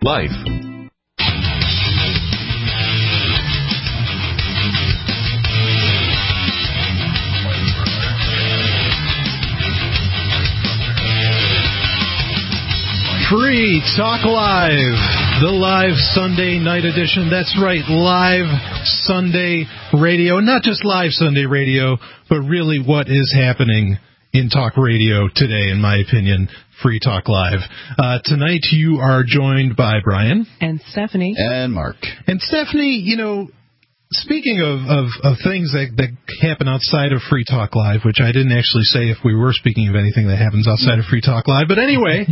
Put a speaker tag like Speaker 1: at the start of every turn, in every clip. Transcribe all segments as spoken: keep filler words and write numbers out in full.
Speaker 1: Life.
Speaker 2: Free Talk Live, the live Sunday night edition. That's right, live Sunday radio. Not just live Sunday radio, but really what is happening in talk radio today, in my opinion. Free Talk Live. Uh, tonight you are joined by Brian.
Speaker 3: And Stephanie.
Speaker 4: And Mark.
Speaker 2: And Stephanie, you know, speaking of, of, of things that, that happen outside of Free Talk Live, which I didn't actually say if we were speaking of anything that happens outside of Free Talk Live, but anyway,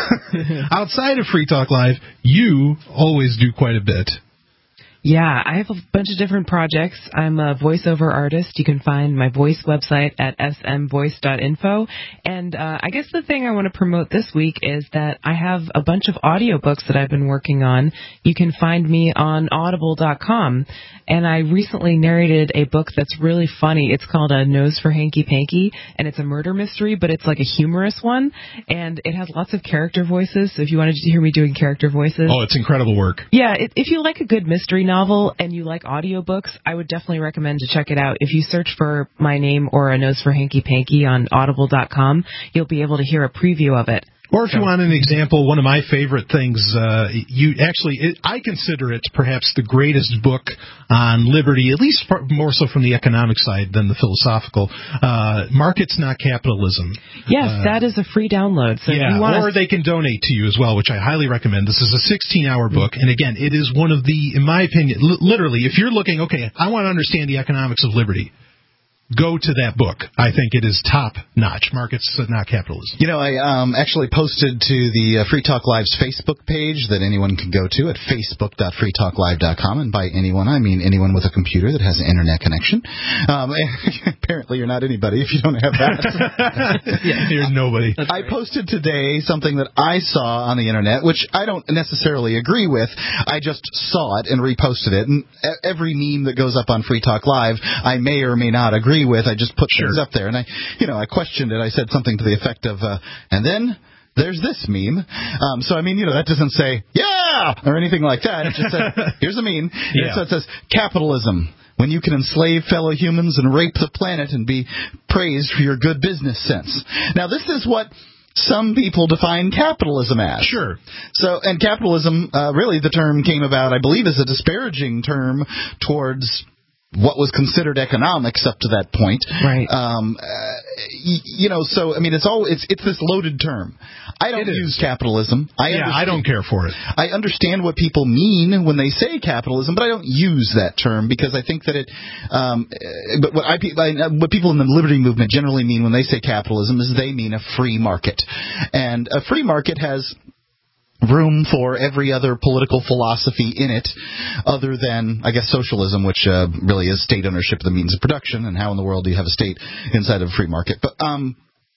Speaker 2: outside of Free Talk Live, you always do quite a bit.
Speaker 3: Yeah, I have a bunch of different projects. I'm a voiceover artist. You can find my voice website at s m voice dot info. And uh, I guess the thing I want to promote this week is that I have a bunch of audiobooks that I've been working on. You can find me on audible dot com. And I recently narrated a book that's really funny. It's called A Nose for Hanky Panky, and it's a murder mystery, but it's like a humorous one. And it has lots of character voices, so if you wanted to hear me doing character voices.
Speaker 2: Oh, it's incredible work.
Speaker 3: Yeah, it, if you like a good mystery novel and you like audiobooks, I would definitely recommend to check it out. If you search for my name or A Nose for Hanky Panky on audible dot com, you'll be able to hear a preview of it.
Speaker 2: Or if you want an example, one of my favorite things, uh, you actually, it, I consider it perhaps the greatest book on liberty, at least for, more so from the economic side than the philosophical. Uh, Markets Not Capitalism.
Speaker 3: Yes,
Speaker 2: uh,
Speaker 3: that is a free download. So
Speaker 2: yeah,
Speaker 3: if you want
Speaker 2: or they can donate to you as well, which I highly recommend. This is a sixteen-hour book, and again, it is one of the, in my opinion, li- literally, if you're looking, okay, I want to understand the economics of liberty, go to that book. I think it is top-notch. Markets Not Capitalism.
Speaker 4: You know, I um, actually posted to the uh, Free Talk Live's Facebook page that anyone can go to at facebook dot free talk live dot com. And by anyone, I mean anyone with a computer that has an internet connection. Um, apparently, you're not anybody if you don't have that.
Speaker 2: Yeah, you're nobody.
Speaker 4: I posted today something that I saw on the internet, which I don't necessarily agree with. I just saw it and reposted it. And every meme that goes up on Free Talk Live, I may or may not agree with. I just put
Speaker 2: sure.
Speaker 4: things up there, and I, you know, I questioned it. I said something to the effect of, uh, and then there's this meme. Um, so I mean, you know, that doesn't say yeah or anything like that. It just said, here's a meme.
Speaker 2: Yeah.
Speaker 4: So it says capitalism, when you can enslave fellow humans and rape the planet and be praised for your good business sense. Now, this is what some people define capitalism as.
Speaker 2: Sure.
Speaker 4: So, and capitalism, uh, really, the term came about, I believe, as a disparaging term towards what was considered economics up to that point.
Speaker 3: Right.
Speaker 4: Um, uh, y- you know, so, I mean, it's all, it's, it's this loaded term. I don't use capitalism. I
Speaker 2: yeah, I don't care for it.
Speaker 4: I understand what people mean when they say capitalism, but I don't use that term because I think that it, um, but what I, what people in the liberty movement generally mean when they say capitalism is they mean a free market. And a free market has room for every other political philosophy in it other than, I guess, socialism, which uh, really is state ownership of the means of production, and how in the world do you have a state inside of a free market? But, um,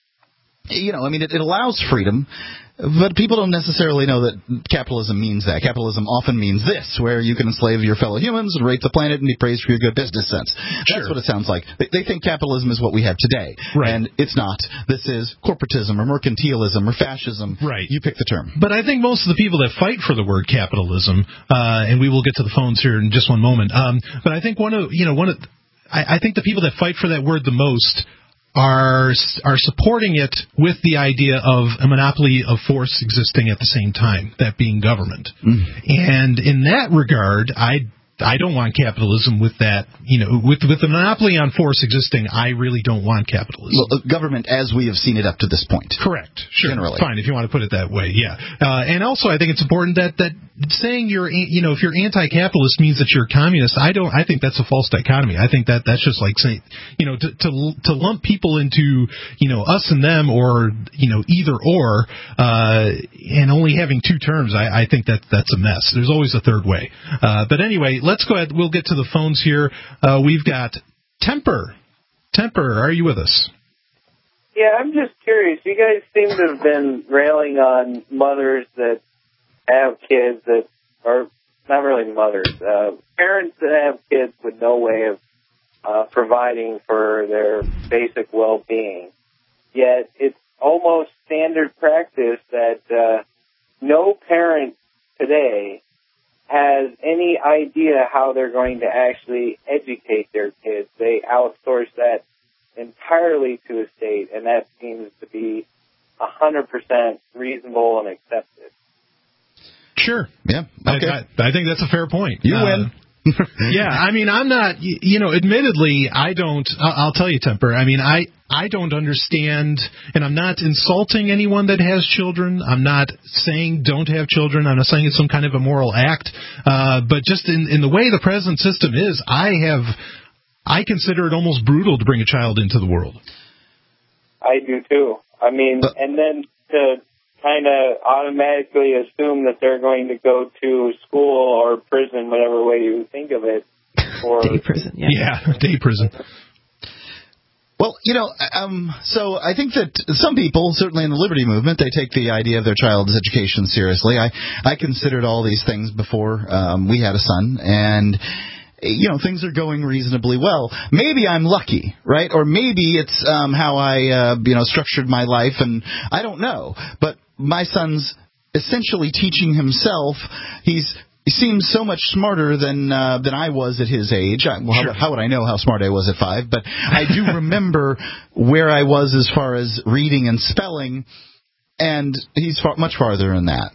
Speaker 4: you know, I mean, it, it allows freedom, but people don't necessarily know that capitalism means that. Capitalism often means this, where you can enslave your fellow humans and rape the planet and be praised for your good business sense. That's
Speaker 2: Sure.
Speaker 4: what it sounds like. They, they think capitalism is what we have today.
Speaker 2: Right.
Speaker 4: And it's not. This is corporatism or mercantilism or fascism.
Speaker 2: Right.
Speaker 4: You pick the term.
Speaker 2: But I think most of the people that fight for the word capitalism, uh, and we will get to the phones here in just one moment, um, but I think one of, you know, one of, I, I think the people that fight for that word the most are are supporting it with the idea of a monopoly of force existing at the same time, that being government. Mm. And in that regard, I I don't want capitalism with that, you know, with with the monopoly on force existing. I really don't want capitalism.
Speaker 4: Well, government as we have seen it up to this point.
Speaker 2: Correct. Sure.
Speaker 4: Generally.
Speaker 2: Fine, if you want to put it that way. Yeah. Uh, and also, I think it's important that that saying you're, you know, if you're anti-capitalist means that you're a communist. I don't. I think that's a false dichotomy. I think that that's just like saying, you know, to to to lump people into, you know, us and them, or, you know, either or, uh, and only having two terms. I, I think that that's a mess. There's always a third way. Uh, but anyway, let's go ahead. We'll get to the phones here. Uh, we've got Temper. Temper, are you with us?
Speaker 5: Yeah, I'm just curious. You guys seem to have been railing on mothers that have kids that are not really mothers, uh, parents that have kids with no way of uh, providing for their basic well-being. Yet it's almost standard practice that uh, no parent today has any idea how they're going to actually educate their kids. They outsource that entirely to a state, and that seems to be one hundred percent reasonable and accepted.
Speaker 2: Sure.
Speaker 4: Yeah. Okay.
Speaker 2: I, I, I think that's a fair point.
Speaker 4: You
Speaker 2: uh,
Speaker 4: win.
Speaker 2: Yeah, I mean, I'm not, you know, admittedly, I don't, I'll tell you, Temper, I mean, I, I don't understand, and I'm not insulting anyone that has children. I'm not saying don't have children. I'm not saying it's some kind of a moral act. Uh, but just in, in the way the present system is, I have, I consider it almost brutal to bring a child into the world.
Speaker 5: I do too. I mean, uh, and then to kind of automatically assume that they're going to go to school or prison, whatever way you think of it. Or
Speaker 3: day prison, yeah.
Speaker 2: Yeah, day prison.
Speaker 4: Well, you know, um, so I think that some people, certainly in the liberty movement, they take the idea of their child's education seriously. I, I considered all these things before um, we had a son, and you know, things are going reasonably well. Maybe I'm lucky, right? Or maybe it's um, how I, uh, you know, structured my life, and I don't know. But my son's essentially teaching himself. He's he seems so much smarter than uh, than I was at his age. I, well,
Speaker 2: sure.
Speaker 4: how, how would I know how smart I was at five? But I do remember where I was as far as reading and spelling, and he's far, much farther than that.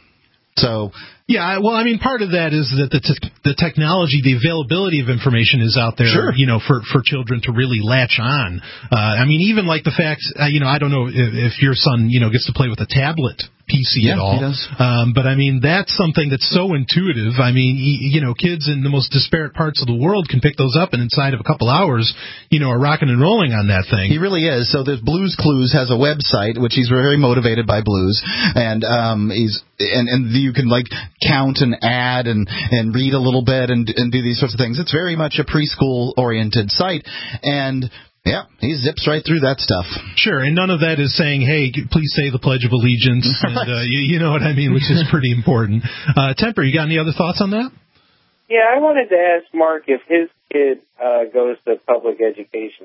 Speaker 4: So.
Speaker 2: Yeah, well, I mean, part of that is that the te- the technology, the availability of information is out there,
Speaker 4: sure.
Speaker 2: you know, for, for children to really latch on. Uh, I mean, even like the fact, uh, you know, I don't know if, if your son, you know, gets to play with a tablet P C
Speaker 4: yeah,
Speaker 2: at all.
Speaker 4: He does.
Speaker 2: Um, but I mean, that's something that's so intuitive. I mean, you know, kids in the most disparate parts of the world can pick those up, and inside of a couple hours, you know, are rocking and rolling on that thing.
Speaker 4: He really is. So there's Blues Clues has a website, which he's very motivated by blues, and um, he's and and you can like count and add and and read a little bit and and do these sorts of things. It's very much a preschool oriented site, and yeah, he zips right through that stuff.
Speaker 2: Sure, and none of that is saying, hey, please say the Pledge of Allegiance, and uh, you, you know what I mean, which is pretty important. Uh, Temper, you got any other thoughts on that?
Speaker 5: Yeah, I wanted to ask Mark if his kid uh, goes to public education.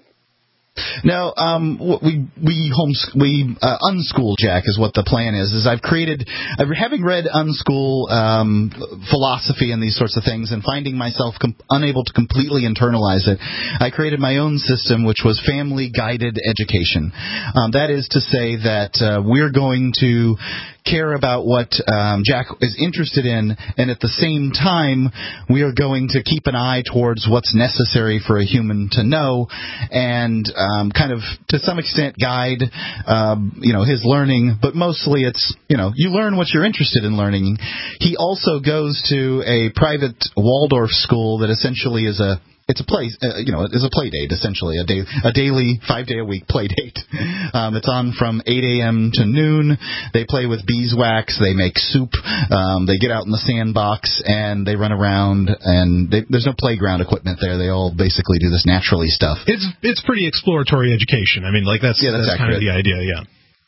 Speaker 4: No, um, we we homes we uh, unschool Jack is what the plan is. Is I've created, I've, having read unschool um, philosophy and these sorts of things, and finding myself com- unable to completely internalize it, I created my own system, which was family guided education. Um, that is to say that uh, we're going to care about what um, Jack is interested in, and at the same time, we are going to keep an eye towards what's necessary for a human to know, and um, kind of, to some extent, guide, um, you know, his learning. But mostly, it's, you know, you learn what you're interested in learning. He also goes to a private Waldorf school that essentially is a It's a play, uh, you know, it's a play date, essentially, a day, a daily, five-day-a-week play date. Um, it's on from eight a.m. to noon. They play with beeswax. They make soup. Um, they get out in the sandbox, and they run around, and they, there's no playground equipment there. They all basically do this naturally stuff.
Speaker 2: It's it's pretty exploratory education. I mean, like, that's,
Speaker 4: yeah, that's,
Speaker 2: that's kind of the idea, yeah.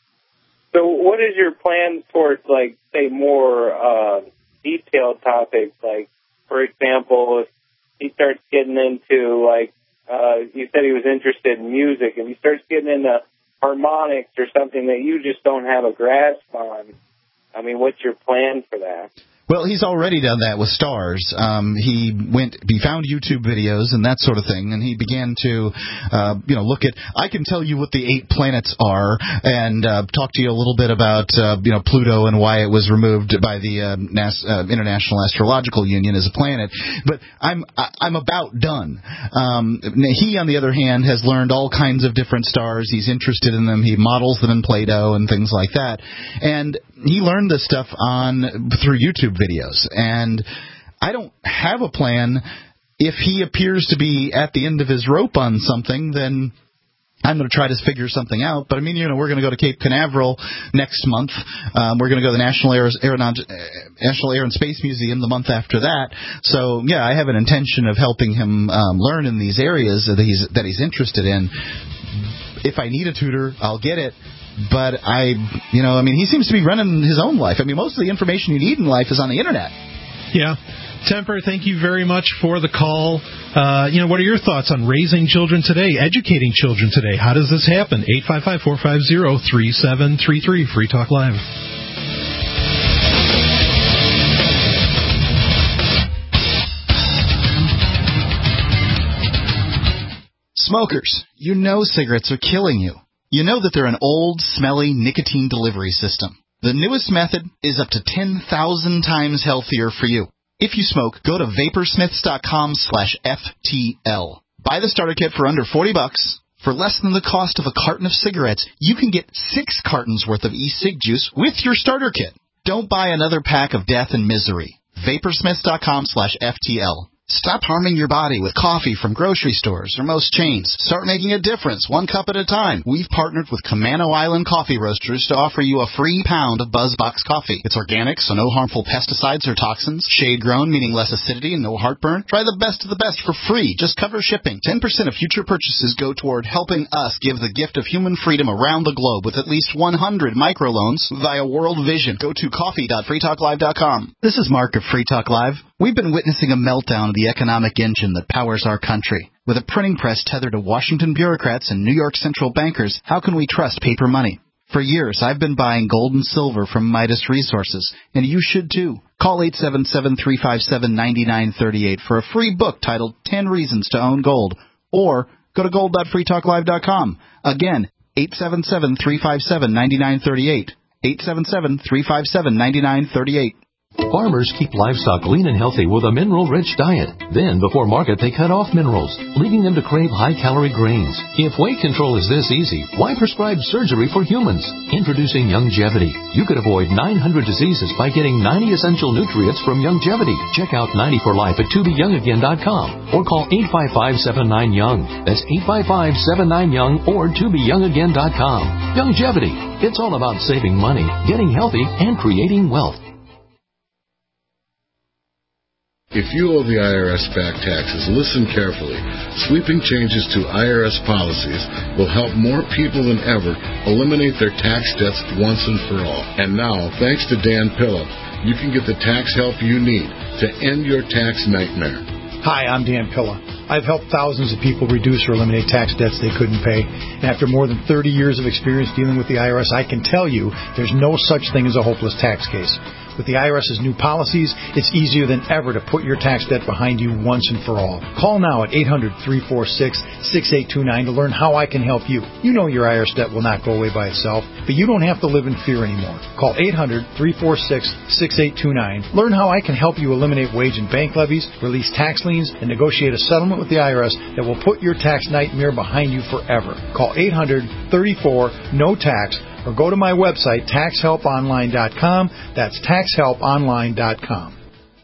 Speaker 5: So what is your plan towards, like, say, more uh, detailed topics? Like, for example, if he starts getting into, like, uh, you said he was interested in music, and he starts getting into harmonics or something that you just don't have a grasp on. I mean, what's your plan for that?
Speaker 4: Well, he's already done that with stars. Um, he went, he found YouTube videos and that sort of thing, and he began to, uh, you know, look at. I can tell you what the eight planets are, and uh, talk to you a little bit about, uh, you know, Pluto and why it was removed by the uh, Nas- uh, International Astrological Union as a planet. But I'm I'm about done. Um, he, on the other hand, has learned all kinds of different stars. He's interested in them. He models them in Play-Doh and things like that, and he learned this stuff on through YouTube videos, and I don't have a plan. If he appears to be at the end of his rope on something, then I'm going to try to figure something out. But I mean, you know, we're going to go to Cape Canaveral next month. Um, we're going to go to the National Air, Aeronaut- National Air and Space Museum the month after that. So yeah, I have an intention of helping him um, learn in these areas that he's that he's interested in. If I need a tutor, I'll get it. But I, you know, I mean, he seems to be running his own life. I mean, most of the information you need in life is on the internet.
Speaker 2: Yeah. Temper, thank you very much for the call. Uh, you know, what are your thoughts on raising children today, educating children today? How does this happen? eight five five, four five zero, three seven three three, Free Talk Live.
Speaker 4: Smokers, you know cigarettes are killing you. You know that they're an old, smelly nicotine delivery system. The newest method is up to ten thousand times healthier for you. If you smoke, go to vaporsmiths.com slash FTL. Buy the starter kit for under forty bucks. For less than the cost of a carton of cigarettes, you can get six cartons worth of e-cig juice with your starter kit. Don't buy another pack of death and misery. vaporsmiths.com slash FTL. Stop harming your body with coffee from grocery stores or most chains. Start making a difference, one cup at a time. We've partnered with Camano Island Coffee Roasters to offer you a free pound of BuzzBox coffee. It's organic, so no harmful pesticides or toxins. Shade-grown, meaning less acidity and no heartburn. Try the best of the best for free. Just cover shipping. ten percent of future purchases go toward helping us give the gift of human freedom around the globe with at least one hundred microloans via World Vision. Go to coffee dot free talk live dot com. This is Mark of Free Talk Live. We've been witnessing a meltdown of the economic engine that powers our country. With a printing press tethered to Washington bureaucrats and New York central bankers, how can we trust paper money? For years, I've been buying gold and silver from Midas Resources, and you should too. Call eight seven seven, three five seven, nine nine three eight for a free book titled ten reasons to Own Gold, or go to gold dot free talk live dot com. Again, eight seven seven, three five seven, nine nine three eight. eight seven seven, three five seven, nine nine three eight.
Speaker 1: Farmers keep livestock lean and healthy with a mineral-rich diet. Then, before market, they cut off minerals, leaving them to crave high-calorie grains. If weight control is this easy, why prescribe surgery for humans? Introducing Youngevity. You could avoid nine hundred diseases by getting ninety essential nutrients from Youngevity. Check out ninety for life at to be young again dot com or call eight five five, seven nine, young. That's eight five five, seven nine, young or to be young again dot com. Youngevity. It's all about saving money, getting healthy, and creating wealth.
Speaker 6: If you owe the I R S back taxes, listen carefully. Sweeping changes to I R S policies will help more people than ever eliminate their tax debts once and for all. And now, thanks to Dan Pilla, you can get the tax help you need to end your tax nightmare.
Speaker 7: Hi, I'm Dan Pilla. I've helped thousands of people reduce or eliminate tax debts they couldn't pay. And after more than thirty years of experience dealing with the I R S, I can tell you there's no such thing as a hopeless tax case. With the I R S's new policies, it's easier than ever to put your tax debt behind you once and for all. Call now at eight hundred, three four six, six eight two nine to learn how I can help you. You know your I R S debt will not go away by itself, but you don't have to live in fear anymore. Call eight hundred, three four six, six eight two nine. Learn how I can help you eliminate wage and bank levies, release tax liens, and negotiate a settlement with the I R S that will put your tax nightmare behind you forever. Call eight hundred, thirty-four, no tax or go to my website, tax help online dot com. That's tax help online dot com.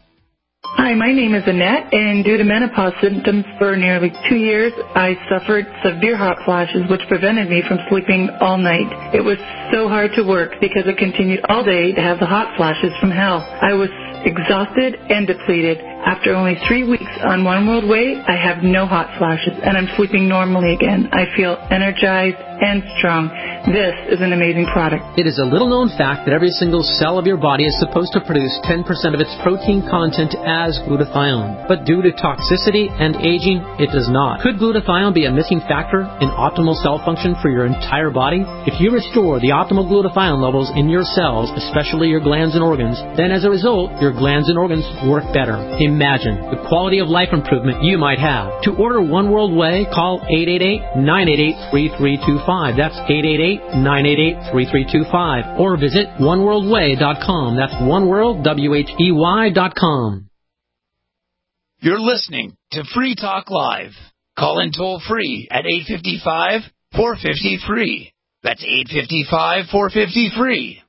Speaker 8: Hi, my name is Annette, and due to menopause symptoms for nearly two years, I suffered severe hot flashes, which prevented me from sleeping all night. It was so hard to work because I continued all day to have the hot flashes from hell. I was exhausted and depleted. After only three weeks on One World Way, I have no hot flashes, and I'm sleeping normally again. I feel energized and strong. This is an amazing product.
Speaker 9: It is a little-known fact that every single cell of your body is supposed to produce ten percent of its protein content as glutathione. But due to toxicity and aging, it does not. Could glutathione be a missing factor in optimal cell function for your entire body? If you restore the optimal glutathione levels in your cells, especially your glands and organs, then as a result, your glands and organs work better. Imagine the quality of life improvement you might have. To order One World Way, call eight eight eight, nine eight eight, three three two five. That's eight eight eight, nine eight eight, three three two five. Or visit one world way dot com. That's oneworld, W H E Y dot com.
Speaker 10: You're listening to Free Talk Live. Call in toll free at eight five five, four five zero, free. That's eight five five, four five zero, free.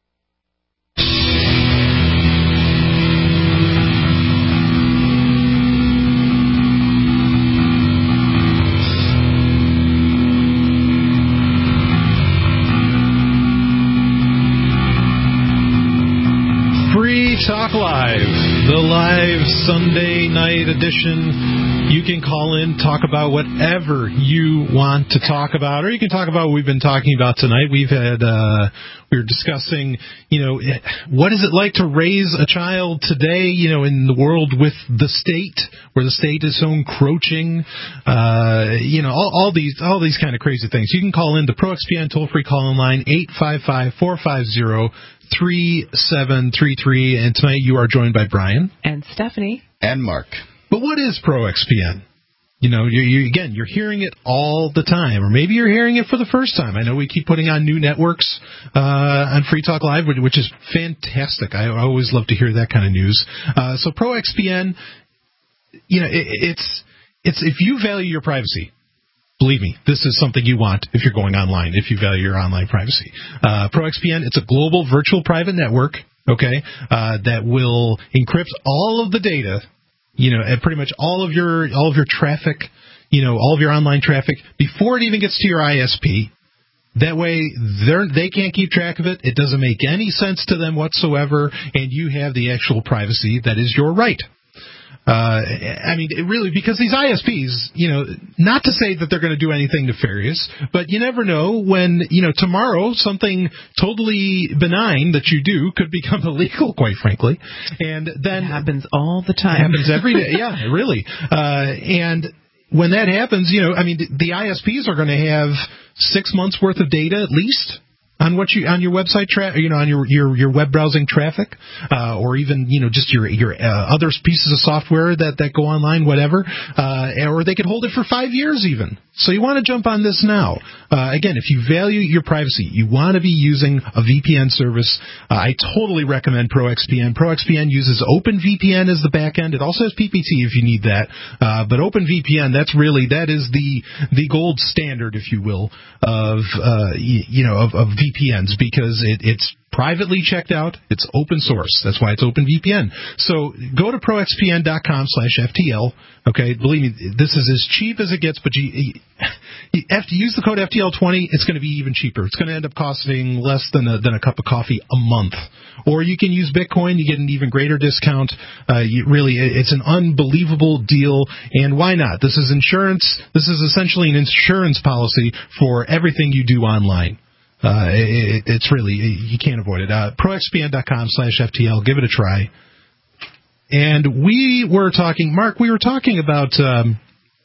Speaker 2: Talk Live, the live Sunday night edition. You can call in, talk about whatever you want to talk about, or you can talk about what we've been talking about tonight. We've had, uh, we were discussing, you know, what is it like to raise a child today, you know, in the world with the state, where the state is so encroaching, uh, you know, all, all these, all these kind of crazy things. You can call in the Pro X P N toll-free call-in line, eight five five, four five zero, three seven three three, and tonight you are joined by Brian
Speaker 3: and Stephanie
Speaker 4: and Mark.
Speaker 2: But what is Pro X P N? You know, you, you again, you're hearing it all the time, or maybe you're hearing it for the first time. I know we keep putting on new networks uh, on Free Talk Live, which is fantastic. I always love to hear that kind of news. Uh, so ProXPN, you know, it, it's it's if you value your privacy, believe me, this is something you want if you're going online, if you value your online privacy. Uh, ProXPN, it's a global virtual private network, okay, uh, that will encrypt all of the data, you know, and pretty much all of your all of your traffic, you know, all of your online traffic before it even gets to your I S P. That way, they're, they can't keep track of it. It doesn't make any sense to them whatsoever, and you have the actual privacy that is your right. Uh, I mean, it really, because these I S Ps, you know, not to say that they're going to do anything nefarious, but you never know when, you know, tomorrow something totally benign that you do could become illegal, quite frankly. And then
Speaker 3: it happens all the time.
Speaker 2: It happens every day. Yeah, really. Uh, and when that happens, you know, I mean, the, the I S Ps are going to have six months worth of data at least on what you on your website tra- you know on your your, your web browsing traffic, uh, or even you know just your your uh, other pieces of software that, that go online, whatever, uh, or they could hold it for five years even. So you want to jump on this now. Uh, again, if you value your privacy, you want to be using a V P N service. Uh, I totally recommend ProXPN. ProXPN uses OpenVPN as the back end. It also has P P T if you need that. Uh, but OpenVPN, that's really that is the the gold standard, if you will, of uh, you, you know of, of V P Ns because it, it's privately checked out. It's open source. That's why it's OpenVPN. So go to proxpn.com slash FTL. Okay, believe me, this is as cheap as it gets, but you, you have to use the code F T L twenty. It's going to be even cheaper. It's going to end up costing less than a, than a cup of coffee a month. Or you can use Bitcoin. You get an even greater discount. Uh, you really, it's an unbelievable deal. And why not? This is insurance. This is essentially an insurance policy for everything you do online. Uh, it, it's really, you can't avoid it. Uh, proxpn.com slash FTL. Give it a try. And we were talking, Mark, we were talking about, um,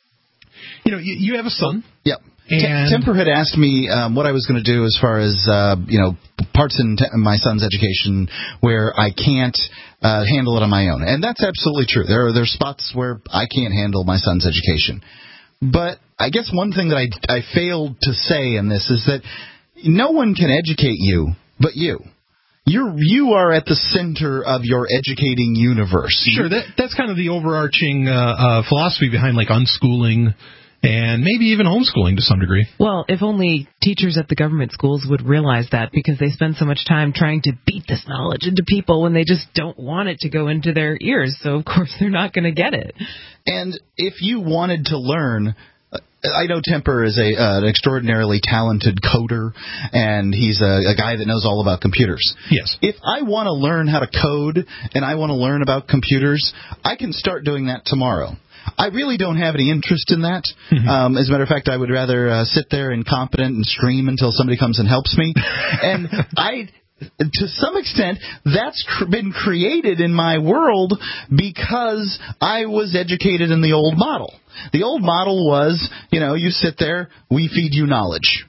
Speaker 2: you know, you, you have a son.
Speaker 4: Yep.
Speaker 2: And
Speaker 4: Temper had asked me um, what I was going to do as far as, uh, you know, parts in te- my son's education where I can't uh, handle it on my own. And that's absolutely true. There are, there are spots where I can't handle my son's education. But I guess one thing that I, I failed to say in this is that no one can educate you but you. You're, you are at the center of your educating universe.
Speaker 2: Sure, that, that's kind of the overarching uh, uh, philosophy behind, like, unschooling and maybe even homeschooling to some degree.
Speaker 3: Well, if only teachers at the government schools would realize that, because they spend so much time trying to beat this knowledge into people when they just don't want it to go into their ears. So, of course, they're not going to get it.
Speaker 4: And if you wanted to learn... I know Temper is a uh, an extraordinarily talented coder, and he's a, a guy that knows all about computers.
Speaker 2: Yes.
Speaker 4: If I want to learn how to code and I want to learn about computers, I can start doing that tomorrow. I really don't have any interest in that. Mm-hmm. Um, as a matter of fact, I would rather uh, sit there incompetent and stream until somebody comes and helps me. And I... To some extent, that's cr- been created in my world because I was educated in the old model. The old model was, you know, you sit there, we feed you knowledge.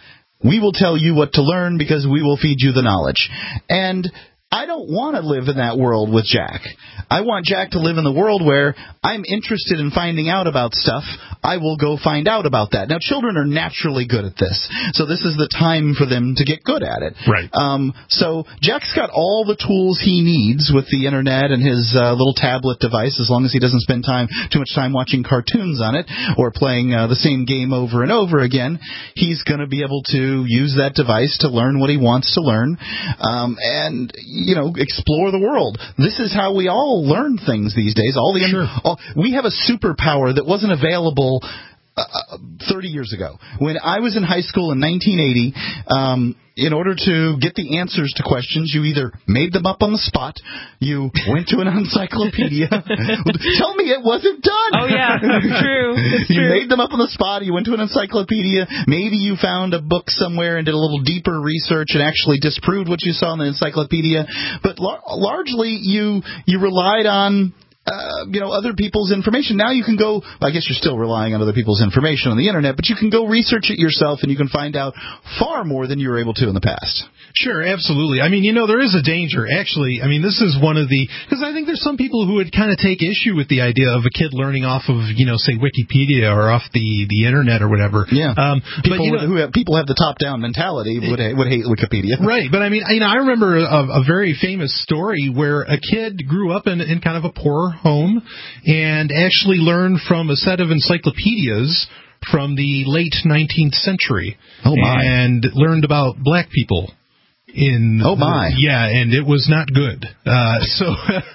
Speaker 4: We will tell you what to learn because we will feed you the knowledge. And I don't want to live in that world with Jack. I want Jack to live in the world where I'm interested in finding out about stuff. I will go find out about that. Now, children are naturally good at this, so this is the time for them to get good at it.
Speaker 2: Right.
Speaker 4: Um, so Jack's got all the tools he needs with the internet and his uh, little tablet device, as long as he doesn't spend time too much time watching cartoons on it or playing uh, the same game over and over again. He's going to be able to use that device to learn what he wants to learn. Um, and you know, explore the world. This is how we all learn things these days. All the
Speaker 2: sure.
Speaker 4: all, we have a superpower that wasn't available uh, thirty years ago. When I was in high school in nineteen eighty, um, in order to get the answers to questions, you either made them up on the spot, you went to an encyclopedia. Tell me it wasn't done.
Speaker 3: Oh, yeah, true. It's
Speaker 4: You
Speaker 3: true.
Speaker 4: made them up on the spot, you went to an encyclopedia, maybe you found a book somewhere and did a little deeper research and actually disproved what you saw in the encyclopedia, but lar- largely you you relied on Uh, uh, you know, other people's information. Now you can go, I guess you're still relying on other people's information on the internet, but you can go research it yourself and you can find out far more than you were able to in the past.
Speaker 2: Sure, absolutely. I mean, you know, there is a danger. Actually, I mean, this is one of the, because I think there's some people who would kind of take issue with the idea of a kid learning off of, you know, say Wikipedia or off the, the internet or whatever.
Speaker 4: Yeah.
Speaker 2: Um,
Speaker 4: people,
Speaker 2: but, you know,
Speaker 4: who have, people have the top-down mentality would, would hate Wikipedia.
Speaker 2: Right, but I mean, you know, I remember a, a very famous story where a kid grew up in, in kind of a poor home and actually learned from a set of encyclopedias from the late nineteenth century.
Speaker 4: Oh, my.
Speaker 2: And learned about black people. In
Speaker 4: oh my
Speaker 2: the, yeah, and it was not good. Uh, so,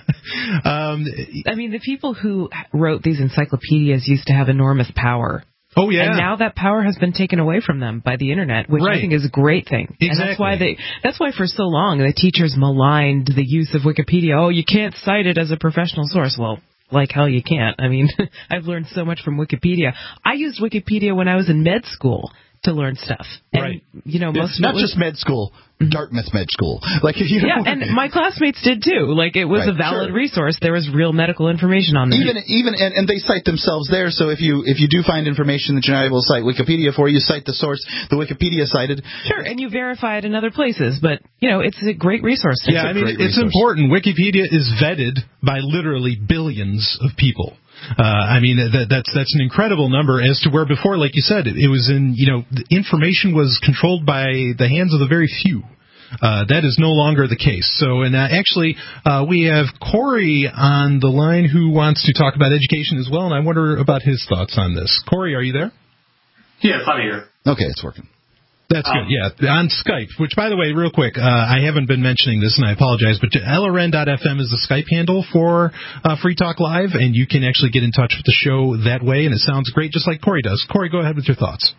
Speaker 2: um,
Speaker 3: I mean, the people who wrote these encyclopedias used to have enormous power.
Speaker 2: Oh yeah,
Speaker 3: and now that power has been taken away from them by the internet, which
Speaker 2: right.
Speaker 3: I think is a great thing.
Speaker 2: Exactly.
Speaker 3: And that's why they. That's why for so long the teachers maligned the use of Wikipedia. Oh, you can't cite it as a professional source. Well, like hell you can't. I mean, I've learned so much from Wikipedia. I used Wikipedia when I was in med school to learn stuff. And,
Speaker 2: right.
Speaker 3: You know, most
Speaker 4: it's not
Speaker 3: was,
Speaker 4: just med school. Dartmouth Med School. Like, you know,
Speaker 3: yeah, and my classmates did too. Like, it was
Speaker 4: right,
Speaker 3: a valid
Speaker 4: sure.
Speaker 3: resource. There was real medical information on there.
Speaker 4: Even, even, and, and they cite themselves there. So if you if you do find information that you're not able to cite Wikipedia for, you cite the source the Wikipedia cited.
Speaker 3: Sure, and you verify it in other places. But you know, it's a great resource.
Speaker 2: Yeah, I mean, it's resource. important. Wikipedia is vetted by literally billions of people. Uh, I mean, that, that's that's an incredible number as to where before, like you said, it, it was in, you know, the information was controlled by the hands of the very few. Uh, that is no longer the case. So, and uh, actually, uh, we have Corey on the line who wants to talk about education as well, and I wonder about his thoughts on this. Corey, are you there?
Speaker 11: Yes, I'm here.
Speaker 4: Okay, it's working.
Speaker 2: That's um, good, yeah. On Skype, which, by the way, real quick, uh, I haven't been mentioning this, and I apologize, but L R N dot F M is the Skype handle for uh, Free Talk Live, and you can actually get in touch with the show that way, and it sounds great, just like Corey does. Corey, go ahead with your thoughts.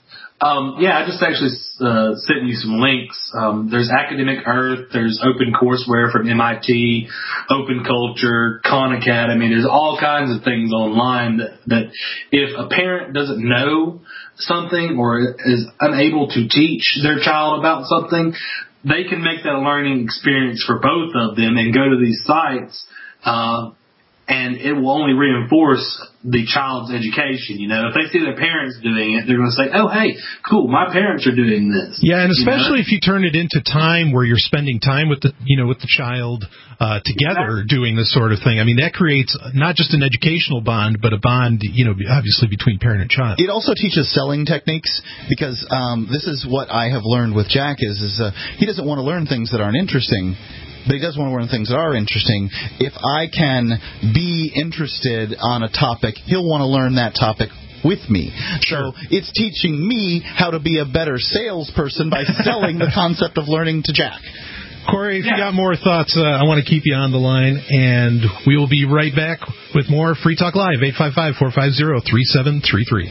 Speaker 11: Um, yeah, I just actually uh, sent you some links. Um, there's Academic Earth, there's Open Courseware from M I T, Open Culture, Khan Academy. There's all kinds of things online that, that if a parent doesn't know something or is unable to teach their child about something, they can make that a learning experience for both of them and go to these sites, uh, and it will only reinforce the child's education. You know, if they see their parents doing it, they're going to say, oh, hey, cool, my parents are doing this.
Speaker 2: Yeah, and especially
Speaker 11: you know?
Speaker 2: if you turn it into time where you're spending time with the, you know, with the child uh, together exactly. doing this sort of thing. I mean, that creates not just an educational bond, but a bond, you know, obviously between parent and child.
Speaker 4: It also teaches selling techniques because um, this is what I have learned with Jack is, is uh, he doesn't want to learn things that aren't interesting. But he does want to learn things that are interesting. If I can be interested on a topic, he'll want to learn that topic with me.
Speaker 2: Sure.
Speaker 4: So it's teaching me how to be a better salesperson by selling the concept of learning to Jack.
Speaker 2: Corey, if
Speaker 11: yeah.
Speaker 2: you got more thoughts, uh, I want to keep you on the line, and we will be right back with more Free Talk Live, eight five five, four five zero, three seven three three.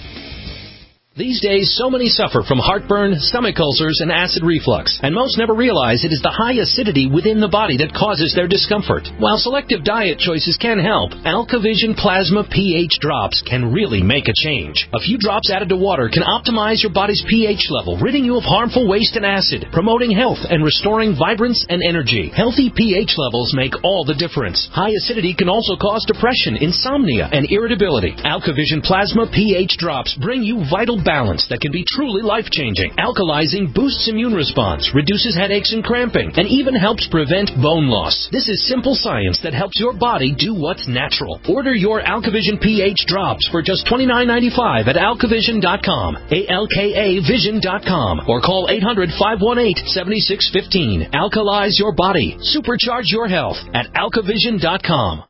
Speaker 12: These days, so many suffer from heartburn, stomach ulcers, and acid reflux, and most never realize it is the high acidity within the body that causes their discomfort. While selective diet choices can help, AlkaVision Plasma pH Drops can really make a change. A few drops added to water can optimize your body's pH level, ridding you of harmful waste and acid, promoting health and restoring vibrance and energy. Healthy pH levels make all the difference. High acidity can also cause depression, insomnia, and irritability. AlkaVision Plasma pH Drops bring you vital balance that can be truly life-changing. Alkalizing boosts immune response, reduces headaches and cramping, and even helps prevent bone loss. This is simple science that helps your body do what's natural. Order your AlkaVision pH Drops for just twenty-nine ninety-five at alkavision dot com, A L K A vision dot com, or call eight hundred, five one eight, seven six one five. Alkalize your body. Supercharge your health at alkavision dot com.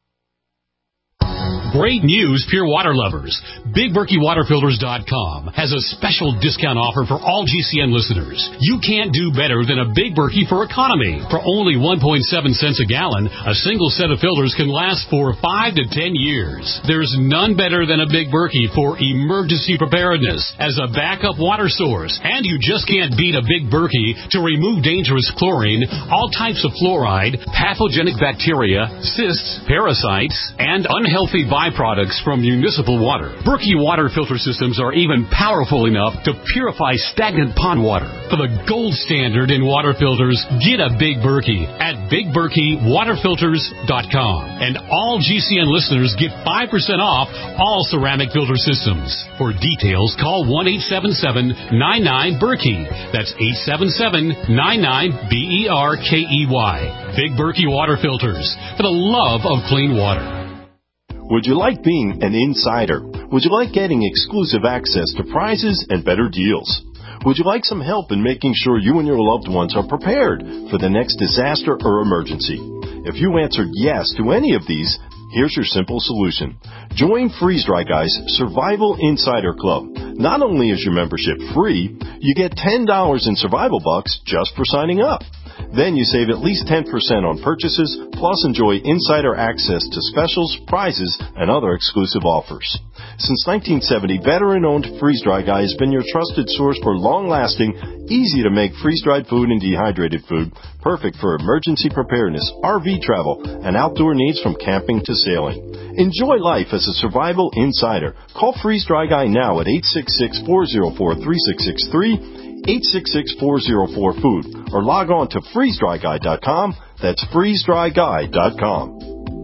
Speaker 13: Great news, Pure Water lovers. Big Berkey Water Filters dot com has a special discount offer for all G C N listeners. You can't do better than a Big Berkey for economy. For only one point seven cents a gallon, a single set of filters can last for five to ten years. There's none better than a Big Berkey for emergency preparedness as a backup water source. And you just can't beat a Big Berkey to remove dangerous chlorine, all types of fluoride, pathogenic bacteria, cysts, parasites, and unhealthy viruses byproducts from municipal water. Berkey water filter systems are even powerful enough to purify stagnant pond water. For the gold standard in water filters, get a Big Berkey at big berkey water filters dot com. And all G C N listeners get five percent off all ceramic filter systems. For details, call one eight seven seven nine nine Berkey. That's eight seven seven nine nine B E R K E Y. Big Berkey water filters, for the love of clean water.
Speaker 14: Would you like being an insider? Would you like getting exclusive access to prizes and better deals? Would you like some help in making sure you and your loved ones are prepared for the next disaster or emergency? If you answered yes to any of these, here's your simple solution. Join Freeze Dry Guy's Survival Insider Club. Not only is your membership free, you get ten dollars in survival bucks just for signing up. Then you save at least ten percent on purchases, plus enjoy insider access to specials, prizes, and other exclusive offers. Since nineteen seventy, veteran-owned Freeze Dry Guy has been your trusted source for long-lasting, easy-to-make freeze-dried food and dehydrated food, perfect for emergency preparedness, R V travel, and outdoor needs from camping to sailing. Enjoy life as a survival insider. Call Freeze Dry Guy now at eight six six, four zero four, three six six three, eight six six, four zero four, food, or log on to freeze dry guy dot com. That's freeze dry guy dot com.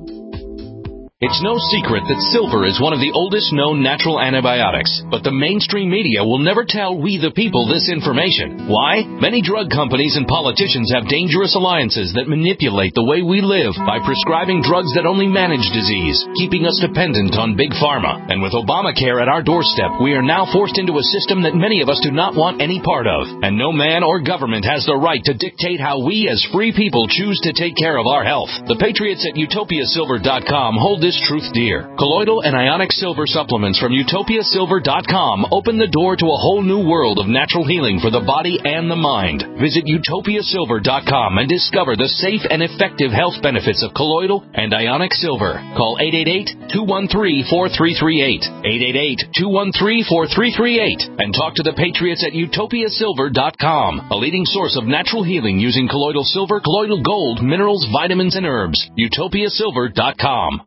Speaker 12: It's no secret that silver is one of the oldest known natural antibiotics, but the mainstream media will never tell we the people this information. Why? Many drug companies and politicians have dangerous alliances that manipulate the way we live by prescribing drugs that only manage disease, keeping us dependent on big pharma. And with Obamacare at our doorstep, we are now forced into a system that many of us do not want any part of. And no man or government has the right to dictate how we as free people choose to take care of our health. The patriots at utopia silver dot com hold this truth dear. Colloidal and ionic silver supplements from utopia silver dot com open the door to a whole new world of natural healing for the body and the mind. Visit utopia silver dot com and discover the safe and effective health benefits of colloidal and ionic silver. Call eight eight eight, two one three, four three three eight, eight eight eight, two one three, four three three eight, and talk to the patriots at utopia silver dot com, a leading source of natural healing using colloidal silver, colloidal gold, minerals, vitamins, and herbs. utopia silver dot com.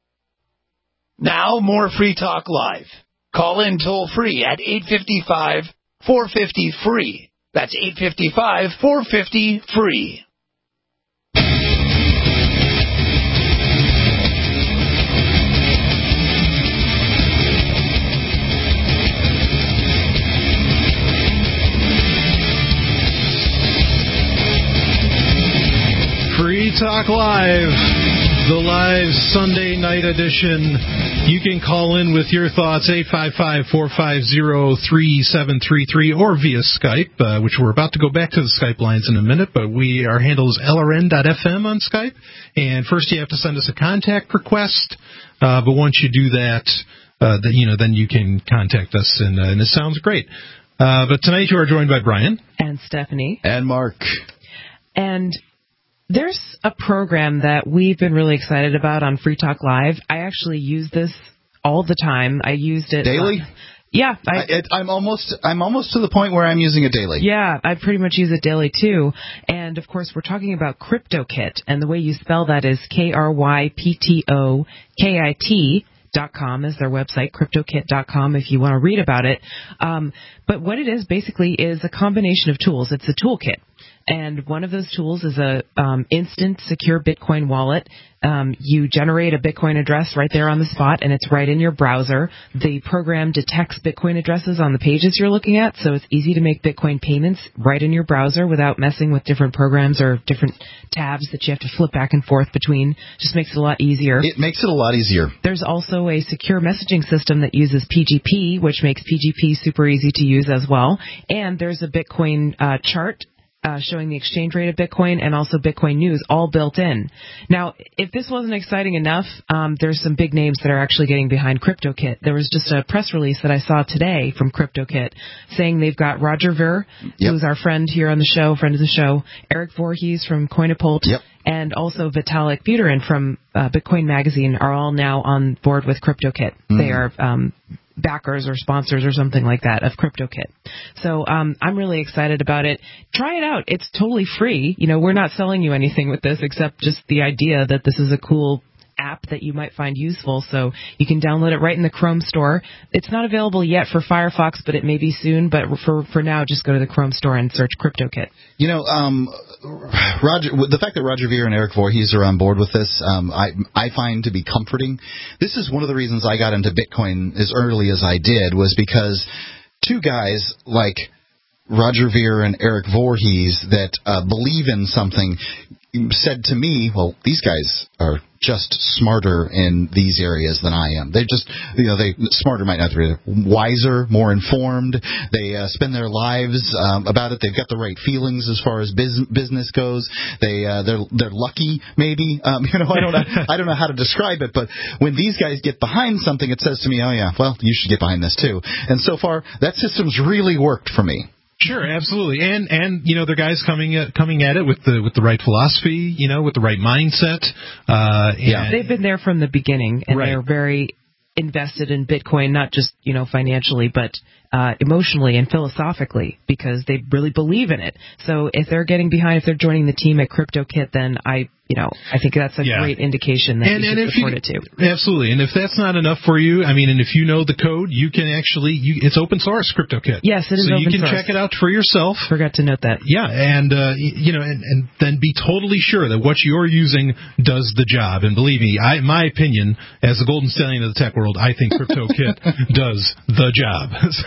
Speaker 10: Now, more Free Talk Live. Call in toll-free at eight five five, four five zero, free. That's eight five five, four five zero, free.
Speaker 2: Free Talk Live, the live Sunday night edition. You can call in with your thoughts, eight five five, four five zero, three seven three three, or via Skype, uh, which we're about to go back to the Skype lines in a minute, but we our handle is L R N dot F M on Skype. And first you have to send us a contact request, uh, but once you do that, uh, the, you know, then you can contact us, and, uh, and it sounds great. Uh, but tonight you are joined by Brian.
Speaker 3: And Stephanie.
Speaker 4: And Mark.
Speaker 3: And there's a program that we've been really excited about on Free Talk Live. I actually use this all the time. I used it
Speaker 4: daily.
Speaker 3: Uh, yeah, I,
Speaker 4: I, it, I'm almost I'm almost to the point where I'm using it daily.
Speaker 3: Yeah, I pretty much use it daily too. And of course, we're talking about CryptoKit, and the way you spell that is K R Y P T O K I T. Dot com is their website, cryptokit dot com, if you want to read about it. Um, but what it is basically is a combination of tools. It's a toolkit. And one of those tools is a um, instant secure Bitcoin wallet. Um, you generate a Bitcoin address right there on the spot, and it's right in your browser. The program detects Bitcoin addresses on the pages you're looking at, so it's easy to make Bitcoin payments right in your browser without messing with different programs or different tabs that you have to flip back and forth between. Just makes it a lot easier.
Speaker 4: It makes it a lot easier.
Speaker 3: There's also a secure messaging system that uses P G P, which makes P G P super easy to use as well. And there's a Bitcoin uh, chart Uh, showing the exchange rate of Bitcoin and also Bitcoin news all built in. Now, if this wasn't exciting enough, um, there's some big names that are actually getting behind CryptoKit. There was just a press release that I saw today from CryptoKit saying they've got Roger Ver, yep. who's our friend here on the show, friend of the show, Eric Voorhees from Coinapult,
Speaker 4: yep.
Speaker 3: and also Vitalik Buterin from uh, Bitcoin Magazine are all now on board with CryptoKit. Mm. They are um, backers or sponsors or something like that of CryptoKit. So um, I'm really excited about it. Try it out. It's totally free. You know, we're not selling you anything with this except just the idea that this is a cool app that you might find useful. So you can download it right in the Chrome store. It's not available yet for Firefox, but it may be soon. But for for now, just go to the Chrome store and search CryptoKit.
Speaker 4: You know, um, Roger, the fact that Roger Ver and Eric Voorhees are on board with this, um, I I find to be comforting. This is one of the reasons I got into Bitcoin as early as I did, was because two guys like Roger Ver and Eric Voorhees that uh, believe in something said to me, well, these guys are just smarter in these areas than I am. They're just, you know, they smarter might not be wiser, more informed. They uh, spend their lives um, about it. They've got the right feelings as far as biz- business goes. They uh, they're they're lucky, maybe. Um, you know, I don't know, I don't know how to describe it, but when these guys get behind something, it says to me, oh yeah, well, you should get behind this too. And so far, that system's really worked for me.
Speaker 2: Sure, absolutely, and and you know, they're guys coming at, coming at it with the with the right philosophy, you know, with the right mindset. Uh,
Speaker 3: yeah, they've been there from the beginning, and
Speaker 2: right.
Speaker 3: they're very invested in Bitcoin, not just, you know, financially, but uh, emotionally and philosophically, because they really believe in it. So if they're getting behind, if they're joining the team at CryptoKit, then I, you know, I think that's a
Speaker 2: yeah.
Speaker 3: great indication that
Speaker 2: and,
Speaker 3: you
Speaker 2: and
Speaker 3: should
Speaker 2: if
Speaker 3: support
Speaker 2: you,
Speaker 3: it too.
Speaker 2: Absolutely. And if that's not enough for you, I mean, and if you know the code, you can actually, you, it's open source, CryptoKit.
Speaker 3: Yes, it is
Speaker 2: so
Speaker 3: open source.
Speaker 2: So you can check it out for yourself.
Speaker 3: Forgot to note that.
Speaker 2: Yeah, and, uh, you know, and, and then be totally sure that what you're using does the job. And believe me, I, my opinion, as the golden stallion of the tech world, I think CryptoKit does the job. so,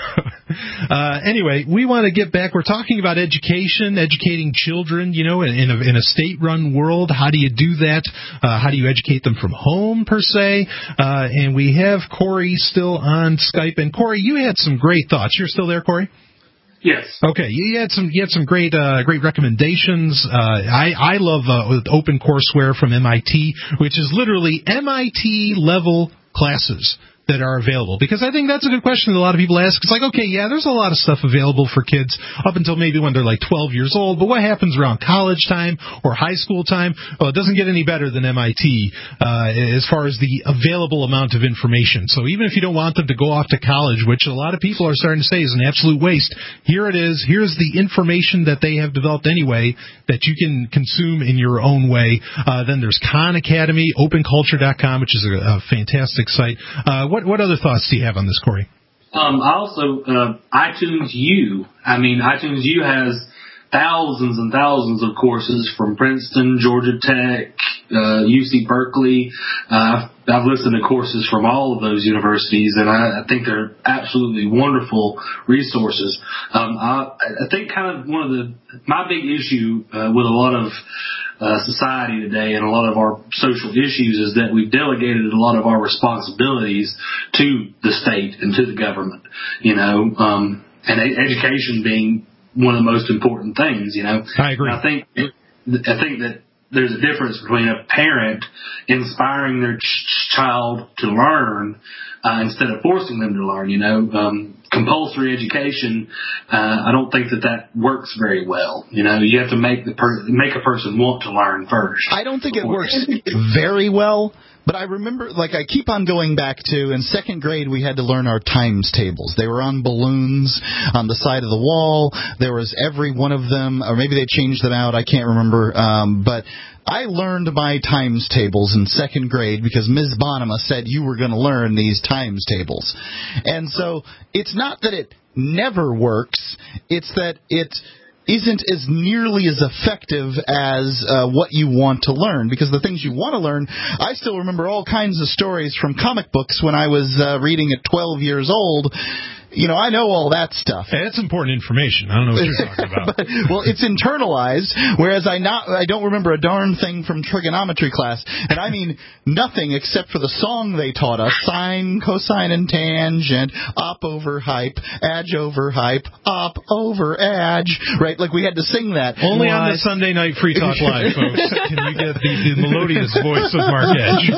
Speaker 2: uh, anyway, we want to get back. We're talking about education, educating children, you know, in, in a, in a state-run world. How do you do that? Uh, how do you educate them from home, per se? Uh, and we have Corey still on Skype. And Corey, you had some great thoughts. You're still there, Corey?
Speaker 11: Yes.
Speaker 2: Okay, you had some you had some great uh, great recommendations. Uh, I I love uh, OpenCourseWare from M I T, which is literally M I T level classes that are available? Because I think that's a good question that a lot of people ask. It's like, okay, yeah, there's a lot of stuff available for kids up until maybe when they're like twelve years old, but what happens around college time or high school time? Well, it doesn't get any better than M I T uh, as far as the available amount of information. So even if you don't want them to go off to college, which a lot of people are starting to say is an absolute waste, here it is. Here's the information that they have developed anyway that you can consume in your own way. Uh, then there's Khan Academy, open culture dot com, which is a, a fantastic site. Uh, what What other thoughts do you have on this, Corey?
Speaker 11: Um, I also, uh, iTunes U. I mean, iTunes U has thousands and thousands of courses from Princeton, Georgia Tech, uh, U C Berkeley. Uh, I've, I've listened to courses from all of those universities, and I, I think they're absolutely wonderful resources. Um, I, I think kind of one of the, my big issue uh, with a lot of Uh, society today and a lot of our social issues is that we've delegated a lot of our responsibilities to the state and to the government, you know, um, and a- education being one of the most important things, you know.
Speaker 2: I agree.
Speaker 11: And I think, I think that there's a difference between a parent inspiring their ch- child to learn uh, instead of forcing them to learn, you know. Um, compulsory education, uh, I don't think that that works very well. You know, you have to make the per- make a person want to learn first.
Speaker 4: I don't think it works very well, but I remember, like, I keep on going back to, in second grade, we had to learn our times tables. They were on balloons on the side of the wall. There was every one of them, or maybe they changed them out. I can't remember. Um, but I learned my times tables in second grade because Miz Bonema said you were going to learn these times tables. And so it's not that it never works. It's that it isn't as nearly as effective as uh, what you want to learn, because the things you want to learn, I still remember all kinds of stories from comic books when I was uh, reading at twelve years old. You know, I know all that stuff.
Speaker 2: Hey, that's important information. I don't know what you're talking about.
Speaker 4: but, well, it's internalized, whereas I not I don't remember a darn thing from trigonometry class. And I mean nothing except for the song they taught us: sine, cosine, and tangent, op over hype, adj over hype, op over adj. Right? Like we had to sing that.
Speaker 2: Only
Speaker 4: what?
Speaker 2: on the Sunday Night Free Talk Live, folks, can you get the, the melodious voice of Mark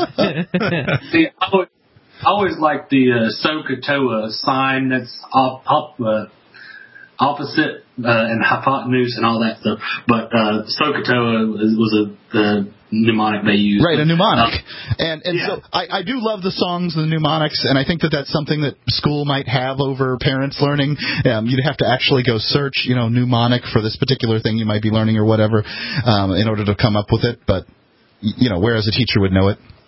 Speaker 2: Edge.
Speaker 11: See, I would, I always like the uh, SOHCAHTOA sign that's op, op, uh, opposite uh, and hypotenuse and all that stuff. But uh, SOHCAHTOA was, was a the mnemonic they used.
Speaker 4: Right, a mnemonic. Uh, and and
Speaker 11: yeah.
Speaker 4: so I, I do love the songs and the mnemonics, and I think that that's something that school might have over parents learning. Um, you'd have to actually go search, you know, mnemonic for this particular thing you might be learning or whatever um, in order to come up with it. But, you know, whereas a teacher would know it.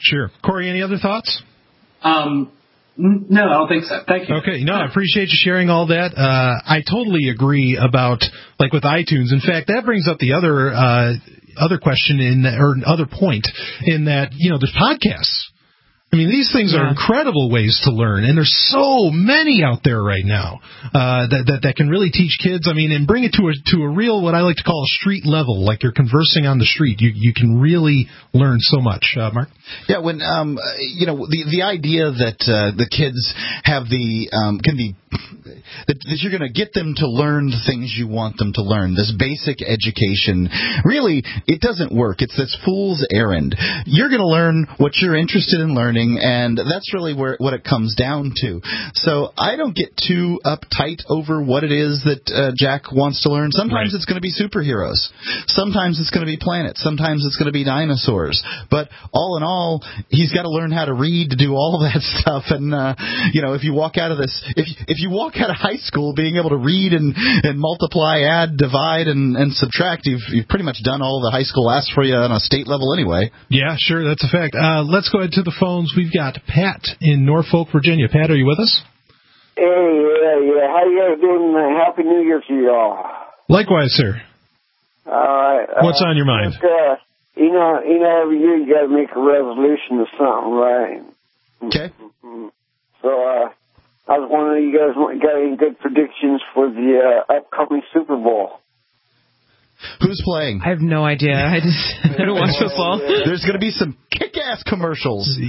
Speaker 2: Sure. Corey, any other thoughts?
Speaker 11: Um, no, I don't think so. Thank you.
Speaker 2: Okay, no, I appreciate you sharing all that. Uh, I totally agree about, like, with iTunes. In fact, that brings up the other uh, other question in, or other point in that, you know, there's podcasts. I mean, these things yeah. are incredible ways to learn, and there's so many out there right now uh, that, that that can really teach kids. I mean, and bring it to a to a real, what I like to call a street level, like you're conversing on the street. You you can really learn so much. Uh, Mark?
Speaker 4: Yeah, when um, you know the the idea that uh, the kids have the um, can be. That, that you're going to get them to learn the things you want them to learn. This basic education, really, it doesn't work. It's this fool's errand. You're going to learn what you're interested in learning, and that's really where what it comes down to. So I don't get too uptight over what it is that uh, Jack wants to learn. Sometimes right. it's going to be superheroes. Sometimes it's going to be planets. Sometimes it's going to be dinosaurs. But all in all, he's got to learn how to read to do all of that stuff. And, uh, you know, if you walk out of this, if, if you walk out of high school being able to read and, and multiply, add, divide, and, and subtract, you've, you've pretty much done all the high school asks for you on a state level anyway.
Speaker 2: Yeah, sure, that's a fact. Uh, let's go ahead to the phones. We've got Pat in Norfolk, Virginia. Pat, are you with us?
Speaker 15: Hey, yeah, yeah. How you guys doing? Happy New Year to y'all.
Speaker 2: Likewise, sir.
Speaker 15: All right.
Speaker 2: What's
Speaker 15: uh,
Speaker 2: on your mind?
Speaker 15: Just, uh, you know, you know, every year you got to make a resolution or something, right?
Speaker 4: Okay.
Speaker 15: Mm-hmm. So, uh, I was wondering, you guys got any good predictions for the uh, upcoming Super Bowl?
Speaker 4: Who's playing?
Speaker 3: I have no idea. I just I don't watch football.
Speaker 4: There's going to be some kick-ass commercials.
Speaker 15: uh,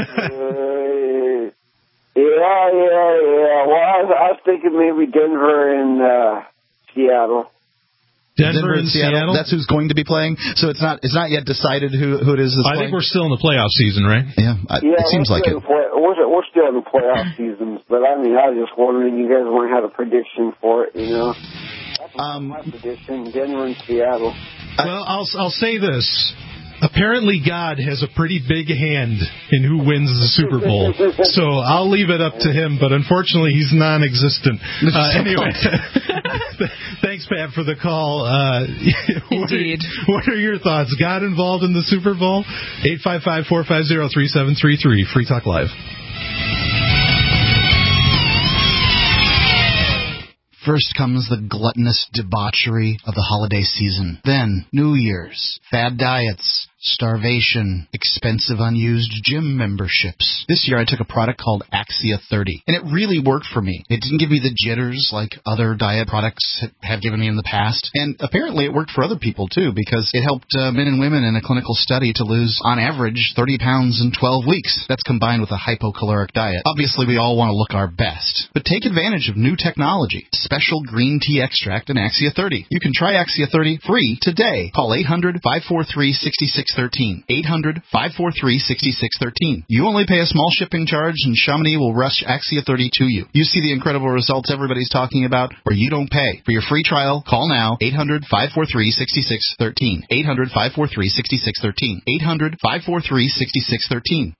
Speaker 15: yeah, yeah, yeah. Well, I was, I was thinking maybe Denver and uh, Seattle.
Speaker 2: Denver, Denver and Seattle. Seattle.
Speaker 4: That's who's going to be playing. So it's not it's not yet decided who who it is. That's
Speaker 2: I
Speaker 4: playing.
Speaker 2: think we're still in the playoff season, right?
Speaker 4: Yeah, I,
Speaker 15: yeah
Speaker 4: it seems like it.
Speaker 15: Play, we're, we're still in the playoff seasons, but I mean, I was just wondering, you guys want to have a prediction for it, you know? That's
Speaker 4: um,
Speaker 15: my prediction, Denver and Seattle.
Speaker 2: Well, I'll I'll say this. Apparently, God has a pretty big hand in who wins the Super Bowl. So I'll leave it up to him, but unfortunately, he's non-existent. Uh, anyway, thanks, Pat, for the call. Uh,
Speaker 3: Indeed.
Speaker 2: What are, what are your thoughts? God involved in the Super Bowl? eight five five, four five zero, three seven three three. Free Talk Live.
Speaker 4: First comes the gluttonous debauchery of the holiday season. Then, New Year's, fad diets, starvation, expensive unused gym memberships. This year I took a product called Axia thirty, and it really worked for me. It didn't give me the jitters like other diet products have given me in the past, and apparently it worked for other people too, because it helped uh, men and women in a clinical study to lose, on average, thirty pounds in twelve weeks. That's combined with a hypocaloric diet. Obviously, we all want to look our best, but take advantage of new technology. Special green tea extract in Axia thirty. You can try Axia thirty free today. Call eight hundred, five four three, six six one three. eight hundred, five four three, six six one three. You only pay a small shipping charge, and Chamonix will rush Axia thirty to you. You see the incredible results everybody's talking about, or you don't pay. For your free trial, call now, eight hundred, five four three, six six one three. eight hundred, five four three, six six one three. eight hundred, five four three, six six one three.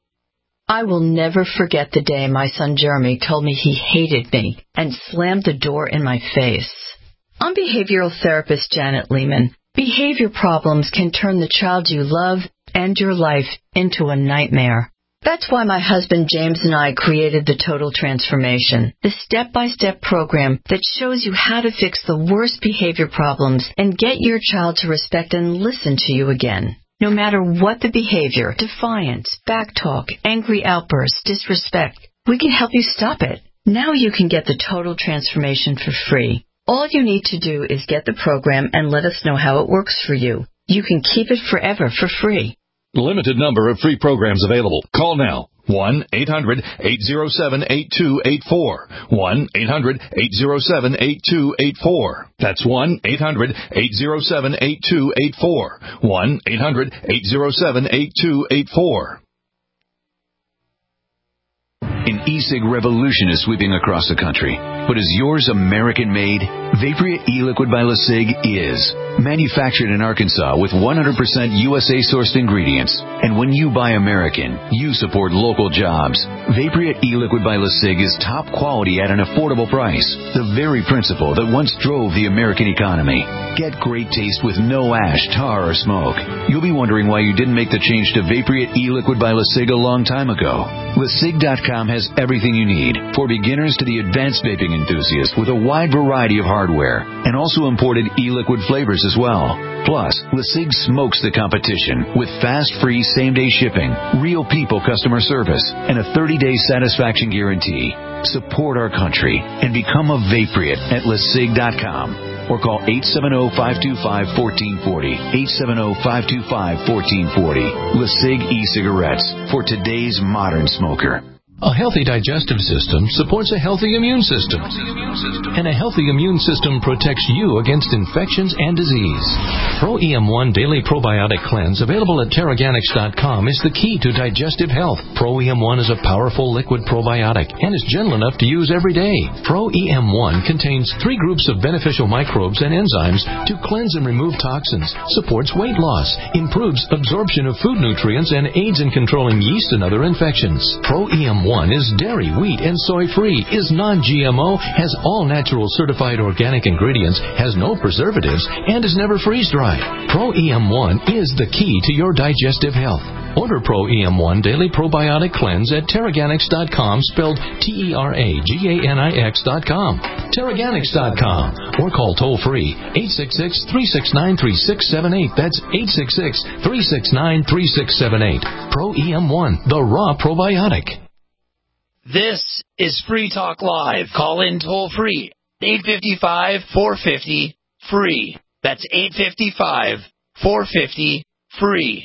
Speaker 16: I will never forget the day my son Jeremy told me he hated me and slammed the door in my face. I'm behavioral therapist Janet Lehman. Behavior problems can turn the child you love and your life into a nightmare. That's why my husband James and I created the Total Transformation, the step-by-step program that shows you how to fix the worst behavior problems and get your child to respect and listen to you again. No matter what the behavior, defiance, backtalk, angry outbursts, disrespect, we can help you stop it. Now you can get the Total Transformation for free. All you need to do is get the program and let us know how it works for you. You can keep it forever for free.
Speaker 17: Limited number of free programs available. Call now. one eight hundred, eight oh seven, eight two eight four. one eight hundred, eight oh seven, eight two eight four. That's one eight hundred, eight oh seven, eight two eight four. one eight hundred, eight oh seven, eight two eight four.
Speaker 18: An e-cig revolution is sweeping across the country. But is yours American-made? Vaporeate e-liquid by LeSig is manufactured in Arkansas with one hundred percent U S A-sourced ingredients. And when you buy American, you support local jobs. Vaporeate e-liquid by LeSig is top quality at an affordable price. The very principle that once drove the American economy. Get great taste with no ash, tar, or smoke. You'll be wondering why you didn't make the change to Vaporeate e-liquid by LeSig a long time ago. LeSig dot com has everything you need, for beginners to the advanced vaping enthusiast, with a wide variety of hardware, and also imported e-liquid flavors as well. Plus, LeSig smokes the competition with fast, free, same-day shipping, real people customer service, and a thirty-day satisfaction guarantee. Support our country and become a Vaporeate at LeSig dot com. Or call eight seven zero, five two five, one four four zero, eight seven zero, five two five, one four four zero. LeSig e-cigarettes for today's modern smoker.
Speaker 1: A healthy digestive system supports a healthy immune system. And a healthy immune system protects you against infections and disease. Pro E M one Daily Probiotic Cleanse, available at Terraganics dot com, is the key to digestive health. Pro E M one is a powerful liquid probiotic and is gentle enough to use every day. Pro E M one contains three groups of beneficial microbes and enzymes to cleanse and remove toxins, supports weight loss, improves absorption of food nutrients, and aids in controlling yeast and other infections. Pro E M one is dairy, wheat, and soy-free, is non-G M O, has all natural certified organic ingredients, has no preservatives, and is never freeze-dried. Pro E M one is the key to your digestive health. Order Pro E M one Daily Probiotic Cleanse at Terraganics dot com, spelled T E R A G A N I X dot com. Terraganics dot com. Or call toll-free eight six six, three six nine, three six seven eight. That's eight six six, three six nine, three six seven eight. Pro E M one, the raw probiotic.
Speaker 10: This is Free Talk Live. Call in toll free. eight five five, four five zero, free. That's eight five five, four five zero, free.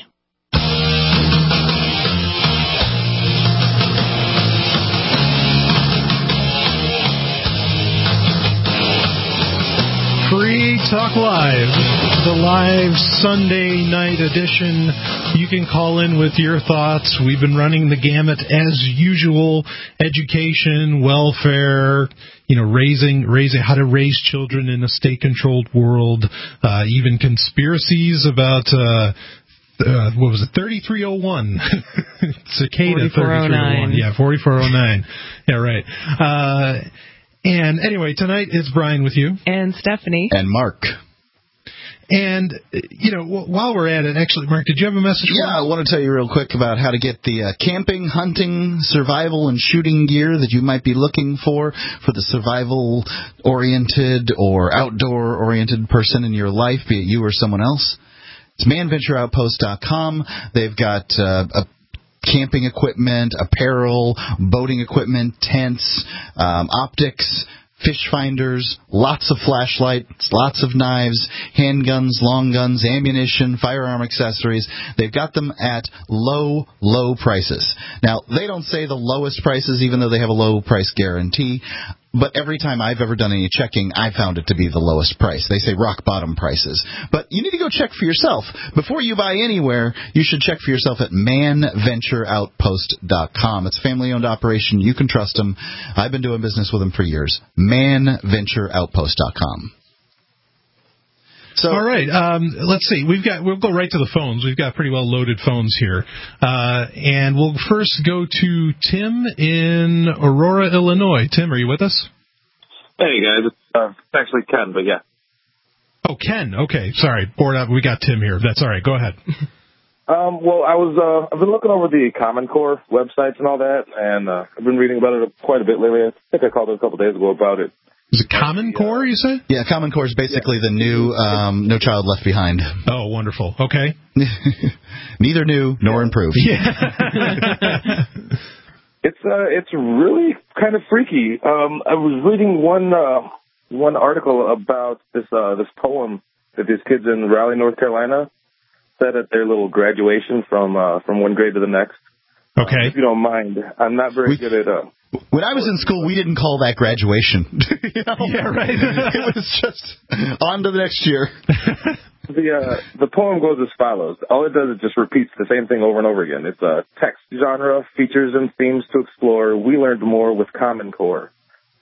Speaker 2: Free Talk Live, the live Sunday night edition. You can call in with your thoughts. We've been running the gamut as usual: education, welfare, you know, raising, raising, how to raise children in a state-controlled world, uh, even conspiracies about, uh, Uh, what was it, thirty-three oh one? Cicada thirty-three oh one. Yeah, forty-four oh nine. Yeah, right. Uh, and anyway, tonight it's Brian with you.
Speaker 3: And Stephanie.
Speaker 4: And Mark.
Speaker 2: And, you know, while we're at it, actually, Mark, did you have a message for
Speaker 4: Yeah, I want to tell you real quick about how to get the uh, camping, hunting, survival, and shooting gear that you might be looking for, for the survival-oriented or outdoor-oriented person in your life, be it you or someone else. It's man venture outpost dot com. They've got uh, a camping equipment, apparel, boating equipment, tents, um, optics, fish finders, lots of flashlights, lots of knives, handguns, long guns, ammunition, firearm accessories. They've got them at low, low prices. Now, they don't say the lowest prices, even though they have a low price guarantee. But every time I've ever done any checking, I found it to be the lowest price. They say rock bottom prices. But you need to go check for yourself. Before you buy anywhere, you should check for yourself at man venture outpost dot com. It's a family-owned operation. You can trust them. I've been doing business with them for years. man venture outpost dot com.
Speaker 2: So, all right, um, let's see. We've got we'll go right to the phones. We've got pretty well loaded phones here, uh, and we'll first go to Tim in Aurora, Illinois. Tim, are you with us?
Speaker 19: Hey guys, it's, uh, it's actually Ken, but yeah.
Speaker 2: Oh, Ken. Okay, sorry, board up. We got Tim here. That's all right. Go ahead.
Speaker 19: Um, well, I was uh, I've been looking over the Common Core websites and all that, and uh, I've been reading about it quite a bit lately. I think I called it a couple days ago about it.
Speaker 2: Is it Common Core, you say?
Speaker 4: Yeah, Common Core is basically yeah. the new um, No Child Left Behind.
Speaker 2: Oh, wonderful. Okay.
Speaker 4: Neither new nor improved.
Speaker 2: Yeah.
Speaker 19: it's uh, it's really kind of freaky. Um, I was reading one uh, one article about this uh, this poem that these kids in Raleigh, North Carolina, said at their little graduation from uh, from one grade to the next.
Speaker 2: Okay.
Speaker 19: Uh, if you don't mind, I'm not very we- good at. Uh,
Speaker 4: When I was in school, we didn't call that graduation. You know?
Speaker 2: Yeah, right.
Speaker 4: It was just on to the next year.
Speaker 19: The uh, the poem goes as follows. All it does is just repeats the same thing over and over again. It's a text genre, features and themes to explore. We learned more with Common Core.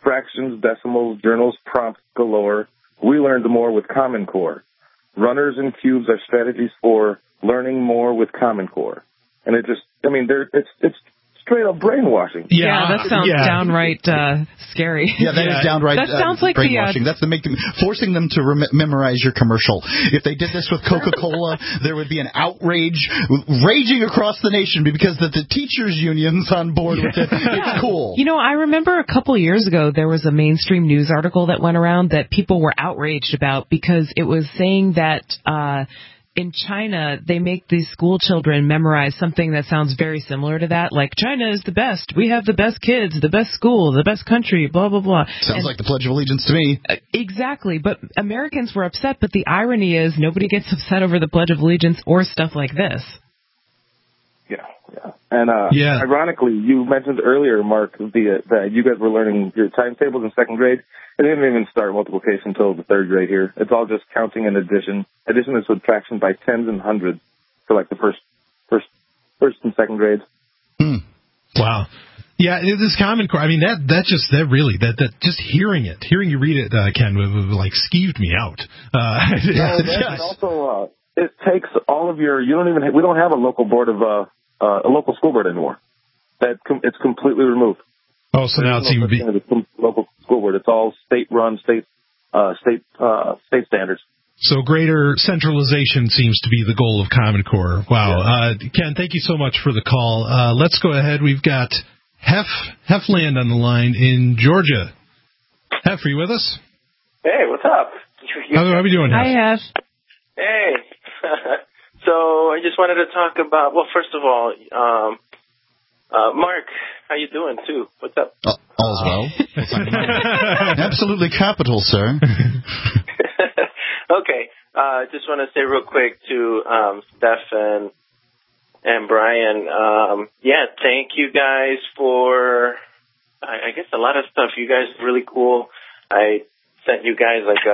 Speaker 19: fractions, decimals, journals, prompts galore. We learned more with Common Core. Runners and cubes are strategies for learning more with Common Core. And it just, I mean, there it's it's straight up brainwashing.
Speaker 3: Yeah, yeah that sounds yeah. downright uh, scary.
Speaker 4: Yeah, that yeah. is downright
Speaker 3: that sounds
Speaker 4: uh,
Speaker 3: like
Speaker 4: brainwashing.
Speaker 3: The, uh,
Speaker 4: That's the make them, forcing them to rem- memorize your commercial. If they did this with Coca-Cola, there would be an outrage raging across the nation because the, the teachers' unions on board with it. It's cool.
Speaker 3: You know, I remember a couple years ago there was a mainstream news article that went around that people were outraged about because it was saying that uh in China, they make these school children memorize something that sounds very similar to that, like China is the best, we have the best kids, the best school, the best country, blah, blah, blah.
Speaker 4: Sounds
Speaker 3: and,
Speaker 4: like the Pledge of Allegiance to me.
Speaker 3: Uh, exactly, but Americans were upset, but the irony is nobody gets upset over the Pledge of Allegiance or stuff like this.
Speaker 19: Yeah, yeah. And uh,
Speaker 2: yeah.
Speaker 19: ironically, you mentioned earlier, Mark, the, uh, that you guys were learning your timetables in second grade. It didn't even start multiplication until the third grade here. It's all just counting and addition. Addition and subtraction by tens and hundreds for like the first, first, first and second grades.
Speaker 2: Hmm. Wow. Yeah, this Common Core. I mean, that that just that really that that just hearing it, hearing you read it, uh, Ken, like skeeved me out. Uh,
Speaker 19: yeah, and also, uh, it takes all of your. You don't even. We don't have a local board of uh, uh, a local school board anymore. That com- it's completely removed.
Speaker 2: Oh, so now it's even be
Speaker 19: local school board. It's all state-run, state, uh, state, uh, state standards.
Speaker 2: So greater centralization seems to be the goal of Common Core. Wow, yeah. uh, Ken, thank you so much for the call. Uh, let's go ahead. We've got Hef Hefland on the line in Georgia. Hef, are you with us?
Speaker 20: Hey, what's up?
Speaker 2: How, how are we doing, Hef?
Speaker 3: Hi, Hef.
Speaker 20: Hey. So I just wanted to talk about. Well, first of all, um, Uh, Mark, how you doing, too? What's up?
Speaker 4: Uh, all's well. Absolutely capital, sir.
Speaker 20: Okay. I uh, just want to say real quick to um, Steph and, and Brian, um, yeah, thank you guys for, I, I guess, a lot of stuff. You guys are really cool. I sent you guys, like,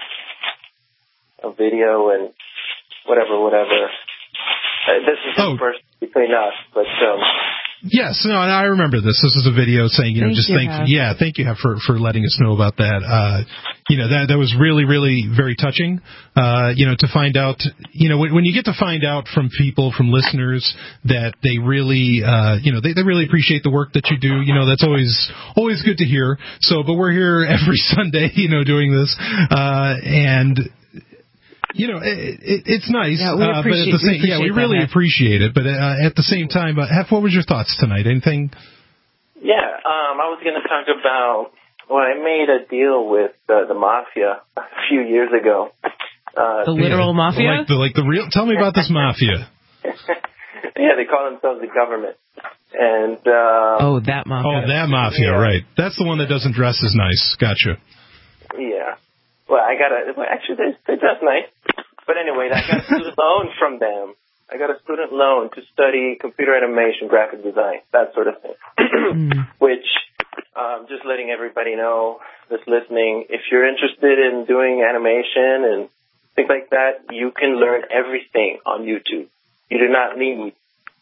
Speaker 20: a, a video and whatever, whatever. Uh, this is
Speaker 2: oh.
Speaker 20: the first between us, but... Um,
Speaker 2: Yes, no, and I remember this. This is a video saying, you know,
Speaker 3: thank
Speaker 2: just
Speaker 3: you,
Speaker 2: thank,
Speaker 3: Hef.
Speaker 2: yeah, thank you, Hef, for for letting us know about that. Uh, you know, that that was really, really very touching. Uh, you know, to find out, you know, when, when you get to find out from people, from listeners, that they really, uh, you know, they, they really appreciate the work that you do. You know, that's always always good to hear. So, but we're here every Sunday, you know, doing this, uh, and. You know, it, it, it's nice,
Speaker 3: yeah, we
Speaker 2: uh, but at the same,
Speaker 3: we
Speaker 2: yeah, we really
Speaker 3: that,
Speaker 2: appreciate it. But uh, at the same time, uh, Hef, what was your thoughts tonight? Anything?
Speaker 20: Yeah, um, I was going to talk about. Well, I made a deal with uh, the mafia a few years ago. Uh,
Speaker 3: the literal
Speaker 2: yeah,
Speaker 3: mafia,
Speaker 2: like the like the real. Tell me about this mafia.
Speaker 20: Yeah, they call themselves the government. And uh,
Speaker 3: oh, that mafia.
Speaker 2: Oh, that mafia,
Speaker 20: yeah.
Speaker 2: Right? That's the one that doesn't dress as nice. Gotcha.
Speaker 20: Yeah. Well, I got a, well, actually, they, they dress nice. But anyway, I got a student loan from them. I got a student loan to study computer animation, graphic design, that sort of thing.
Speaker 3: mm.
Speaker 20: Which, um, just letting everybody know that's listening, if you're interested in doing animation and things like that, you can learn everything on YouTube. You do not need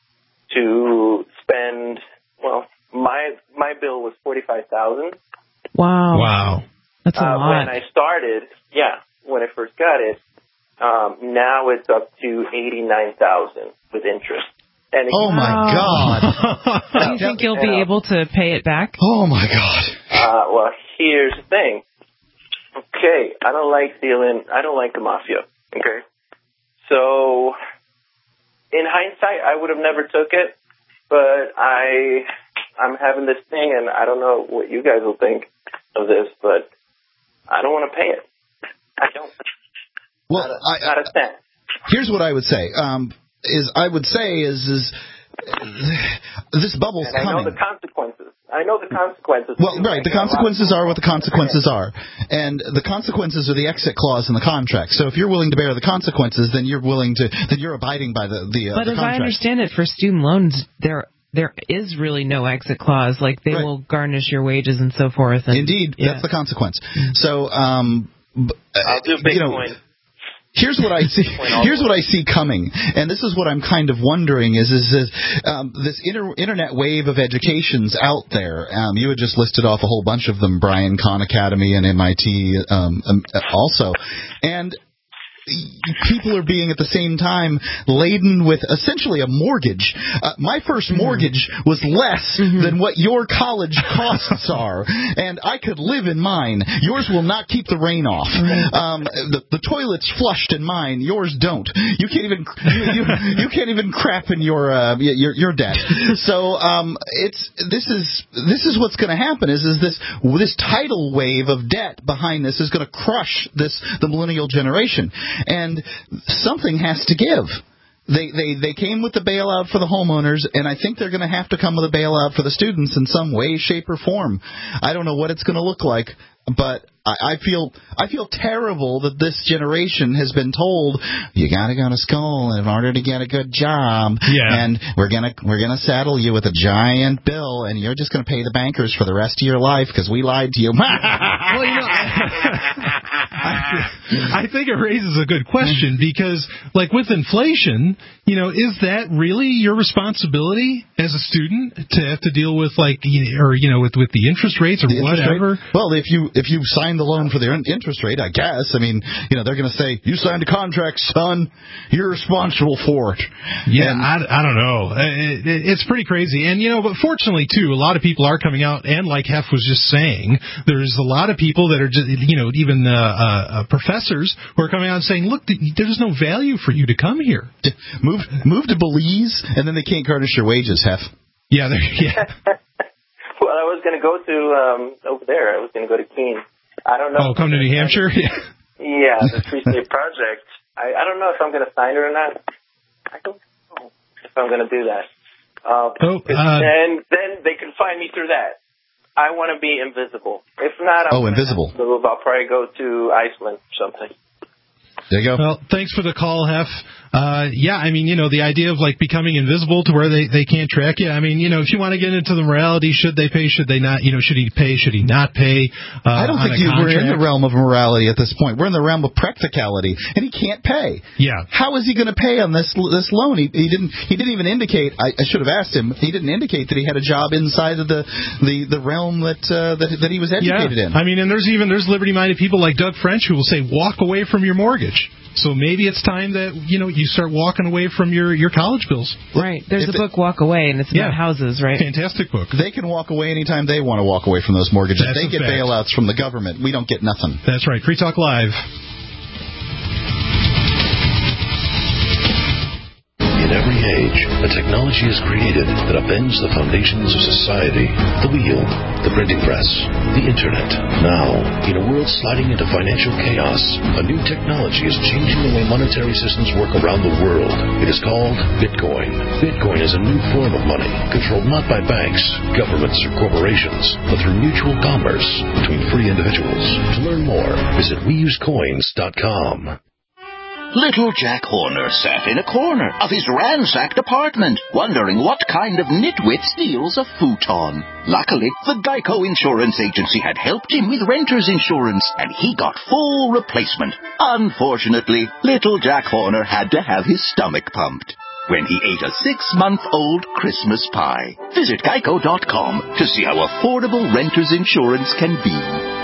Speaker 20: to spend, well, my my bill was forty-five thousand dollars.
Speaker 3: Wow.
Speaker 2: Wow.
Speaker 3: That's a
Speaker 20: uh,
Speaker 3: lot.
Speaker 20: When I started, yeah, when I first got it, um, now it's up to eighty-nine thousand dollars with interest. And
Speaker 4: oh, my God.
Speaker 3: Do you think you'll be able to pay it back?
Speaker 4: Oh, my God.
Speaker 20: Uh, well, here's the thing. Okay, I don't like dealing, I don't like the mafia, okay? So, in hindsight, I would have never took it, but I, I'm having this thing, and I don't know what you guys will think of this, but I don't want to pay it. I don't.
Speaker 4: Well,
Speaker 20: not a,
Speaker 4: I,
Speaker 20: not a cent.
Speaker 4: Here's what I would say. Um, is I would say is is this bubble's
Speaker 20: and I
Speaker 4: coming.
Speaker 20: know the consequences. I know the consequences.
Speaker 4: Well, right. The consequences are what the consequences are, and the consequences are the exit clause in the contract. So if you're willing to bear the consequences, then you're willing to. Then you're abiding by the the, uh,
Speaker 3: but
Speaker 4: the
Speaker 3: as
Speaker 4: contract.
Speaker 3: I understand it, for student loans, there. There is really no exit clause. Like, they right. will garnish your wages and so forth. And,
Speaker 4: Indeed,
Speaker 3: yeah.
Speaker 4: that's the consequence. So, um,
Speaker 20: I'll do Bitcoin.
Speaker 4: You know, Here's what I see. Here's what I see coming, and this is what I'm kind of wondering: is is, is um, this inter- internet wave of education's out there? Um, you had just listed off a whole bunch of them: Bryan, Khan Academy, and M I T, um, um, also, and people are being at the same time laden with essentially a mortgage. Uh, my first mortgage was less mm-hmm. than what your college costs are, and I could live in mine. Yours will not keep the rain off. Um, the, the toilet's flushed in mine. Yours don't. You can't even you, you, you can't even crap in your uh, your, your debt. So um, it's this is this is what's going to happen. Is is this this tidal wave of debt behind this is going to crush this the millennial generation. And something has to give. They, they they came with the bailout for the homeowners, and I think they're going to have to come with a bailout for the students in some way, shape, or form. I don't know what it's going to look like, but I, I feel I feel terrible that this generation has been told you got to go to school in order to get a good job,
Speaker 2: yeah.
Speaker 4: and we're gonna we're gonna saddle you with a giant bill, and you're just going to pay the bankers for the rest of your life because we lied to you.
Speaker 2: Well, you know, I, I think it raises a good question because, like with inflation, you know, is that really your responsibility as a student to have to deal with, like, or you know, with with the interest rates or
Speaker 4: the interest
Speaker 2: whatever?
Speaker 4: Rate? Well, if you if you sign the loan for the interest rate, I guess. I mean, you know, they're going to say you signed a contract, son. You're responsible for it.
Speaker 2: Yeah,
Speaker 4: and,
Speaker 2: I, I don't know. It, it, it's pretty crazy, and you know, but fortunately too, a lot of people are coming out, and like Hef was just saying, there's a lot of people that are just, you know, even uh, uh, professors who are coming out and saying, look, there's no value for you to come here.
Speaker 4: Move move to Belize, and then they can't garnish your wages, Hef.
Speaker 2: Yeah, yeah.
Speaker 20: Well, I was going to go to um, over there. I was going to go to Keene. I don't know.
Speaker 2: Oh, come to New Hampshire? Yeah.
Speaker 20: Yeah, the three-state project. I, I don't know if I'm going to sign it or not. I don't know if I'm going to do that. Uh,
Speaker 2: oh, uh,
Speaker 20: and then they can find me through that. I want to be invisible. If not, I'm
Speaker 4: oh, invisible.
Speaker 20: Move. I'll probably go to Iceland or something.
Speaker 4: There you go.
Speaker 2: Well, thanks for the call, Hef. Uh, yeah, I mean, you know, the idea of, like, becoming invisible to where they, they can't track you. I mean, you know, if you want to get into the morality, should they pay, should they not, you know, should he pay, should he not pay? Uh,
Speaker 4: I don't think you, we're in the realm of morality at this point. We're in the realm of practicality, and he can't pay.
Speaker 2: Yeah.
Speaker 4: How is he going to pay on this this loan? He, he didn't He didn't even indicate, I, I should have asked him, he didn't indicate that he had a job inside of the, the, the realm that, uh, that that he was educated
Speaker 2: yeah.
Speaker 4: in.
Speaker 2: I mean, and there's even, there's liberty-minded people like Doug French who will say, walk away from your mortgage. So maybe it's time that, you know, you start walking away from your, your college bills.
Speaker 3: Right. There's
Speaker 4: if
Speaker 3: a book, Walk Away, and it's about
Speaker 2: yeah.
Speaker 3: houses, right?
Speaker 2: Fantastic book.
Speaker 4: They can walk away anytime they want to walk away from those mortgages.
Speaker 2: That's
Speaker 4: they get
Speaker 2: fact.
Speaker 4: bailouts from the government. We don't get nothing.
Speaker 2: That's right. Free Talk Live.
Speaker 21: In every age, a technology is created that upends the foundations of society. The wheel, the printing press, the internet. Now, in a world sliding into financial chaos, a new technology is changing the way monetary systems work around the world. It is called Bitcoin. Bitcoin is a new form of money, controlled not by banks, governments, or corporations, but through mutual commerce between free individuals. To learn more, visit we use coins dot com.
Speaker 22: Little Jack Horner sat in a corner of his ransacked apartment, wondering what kind of nitwit steals a futon. Luckily, the Geico Insurance Agency had helped him with renter's insurance, and he got full replacement. Unfortunately, little Jack Horner had to have his stomach pumped when he ate a six-month-old Christmas pie. Visit geico dot com to see how affordable renter's insurance can be.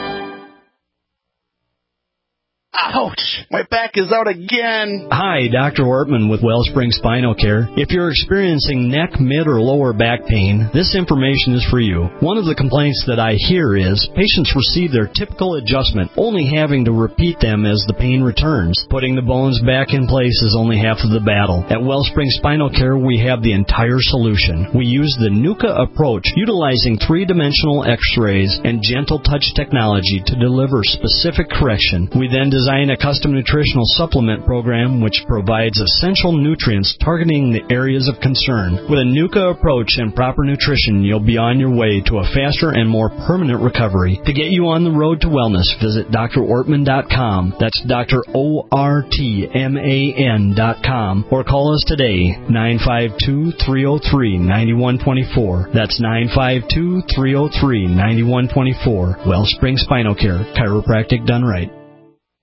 Speaker 23: Ouch! My back is out again.
Speaker 24: Hi, Doctor Ortman with Wellspring Spinal Care. If you're experiencing neck, mid, or lower back pain, this information is for you. One of the complaints that I hear is patients receive their typical adjustment, only having to repeat them as the pain returns. Putting the bones back in place is only half of the battle. At Wellspring Spinal Care, we have the entire solution. We use the NUCA approach, utilizing three-dimensional x-rays and gentle touch technology to deliver specific correction. We then design a custom nutritional supplement program which provides essential nutrients targeting the areas of concern. With a NUCA approach and proper nutrition, you'll be on your way to a faster and more permanent recovery. To get you on the road to wellness, visit D R ortman dot com. That's Doctor O R T M A N dot com. Or call us today, nine five two, three oh three, nine one two four. That's nine five two, three oh three, nine one two four. Wellspring Spinal Care, chiropractic done right.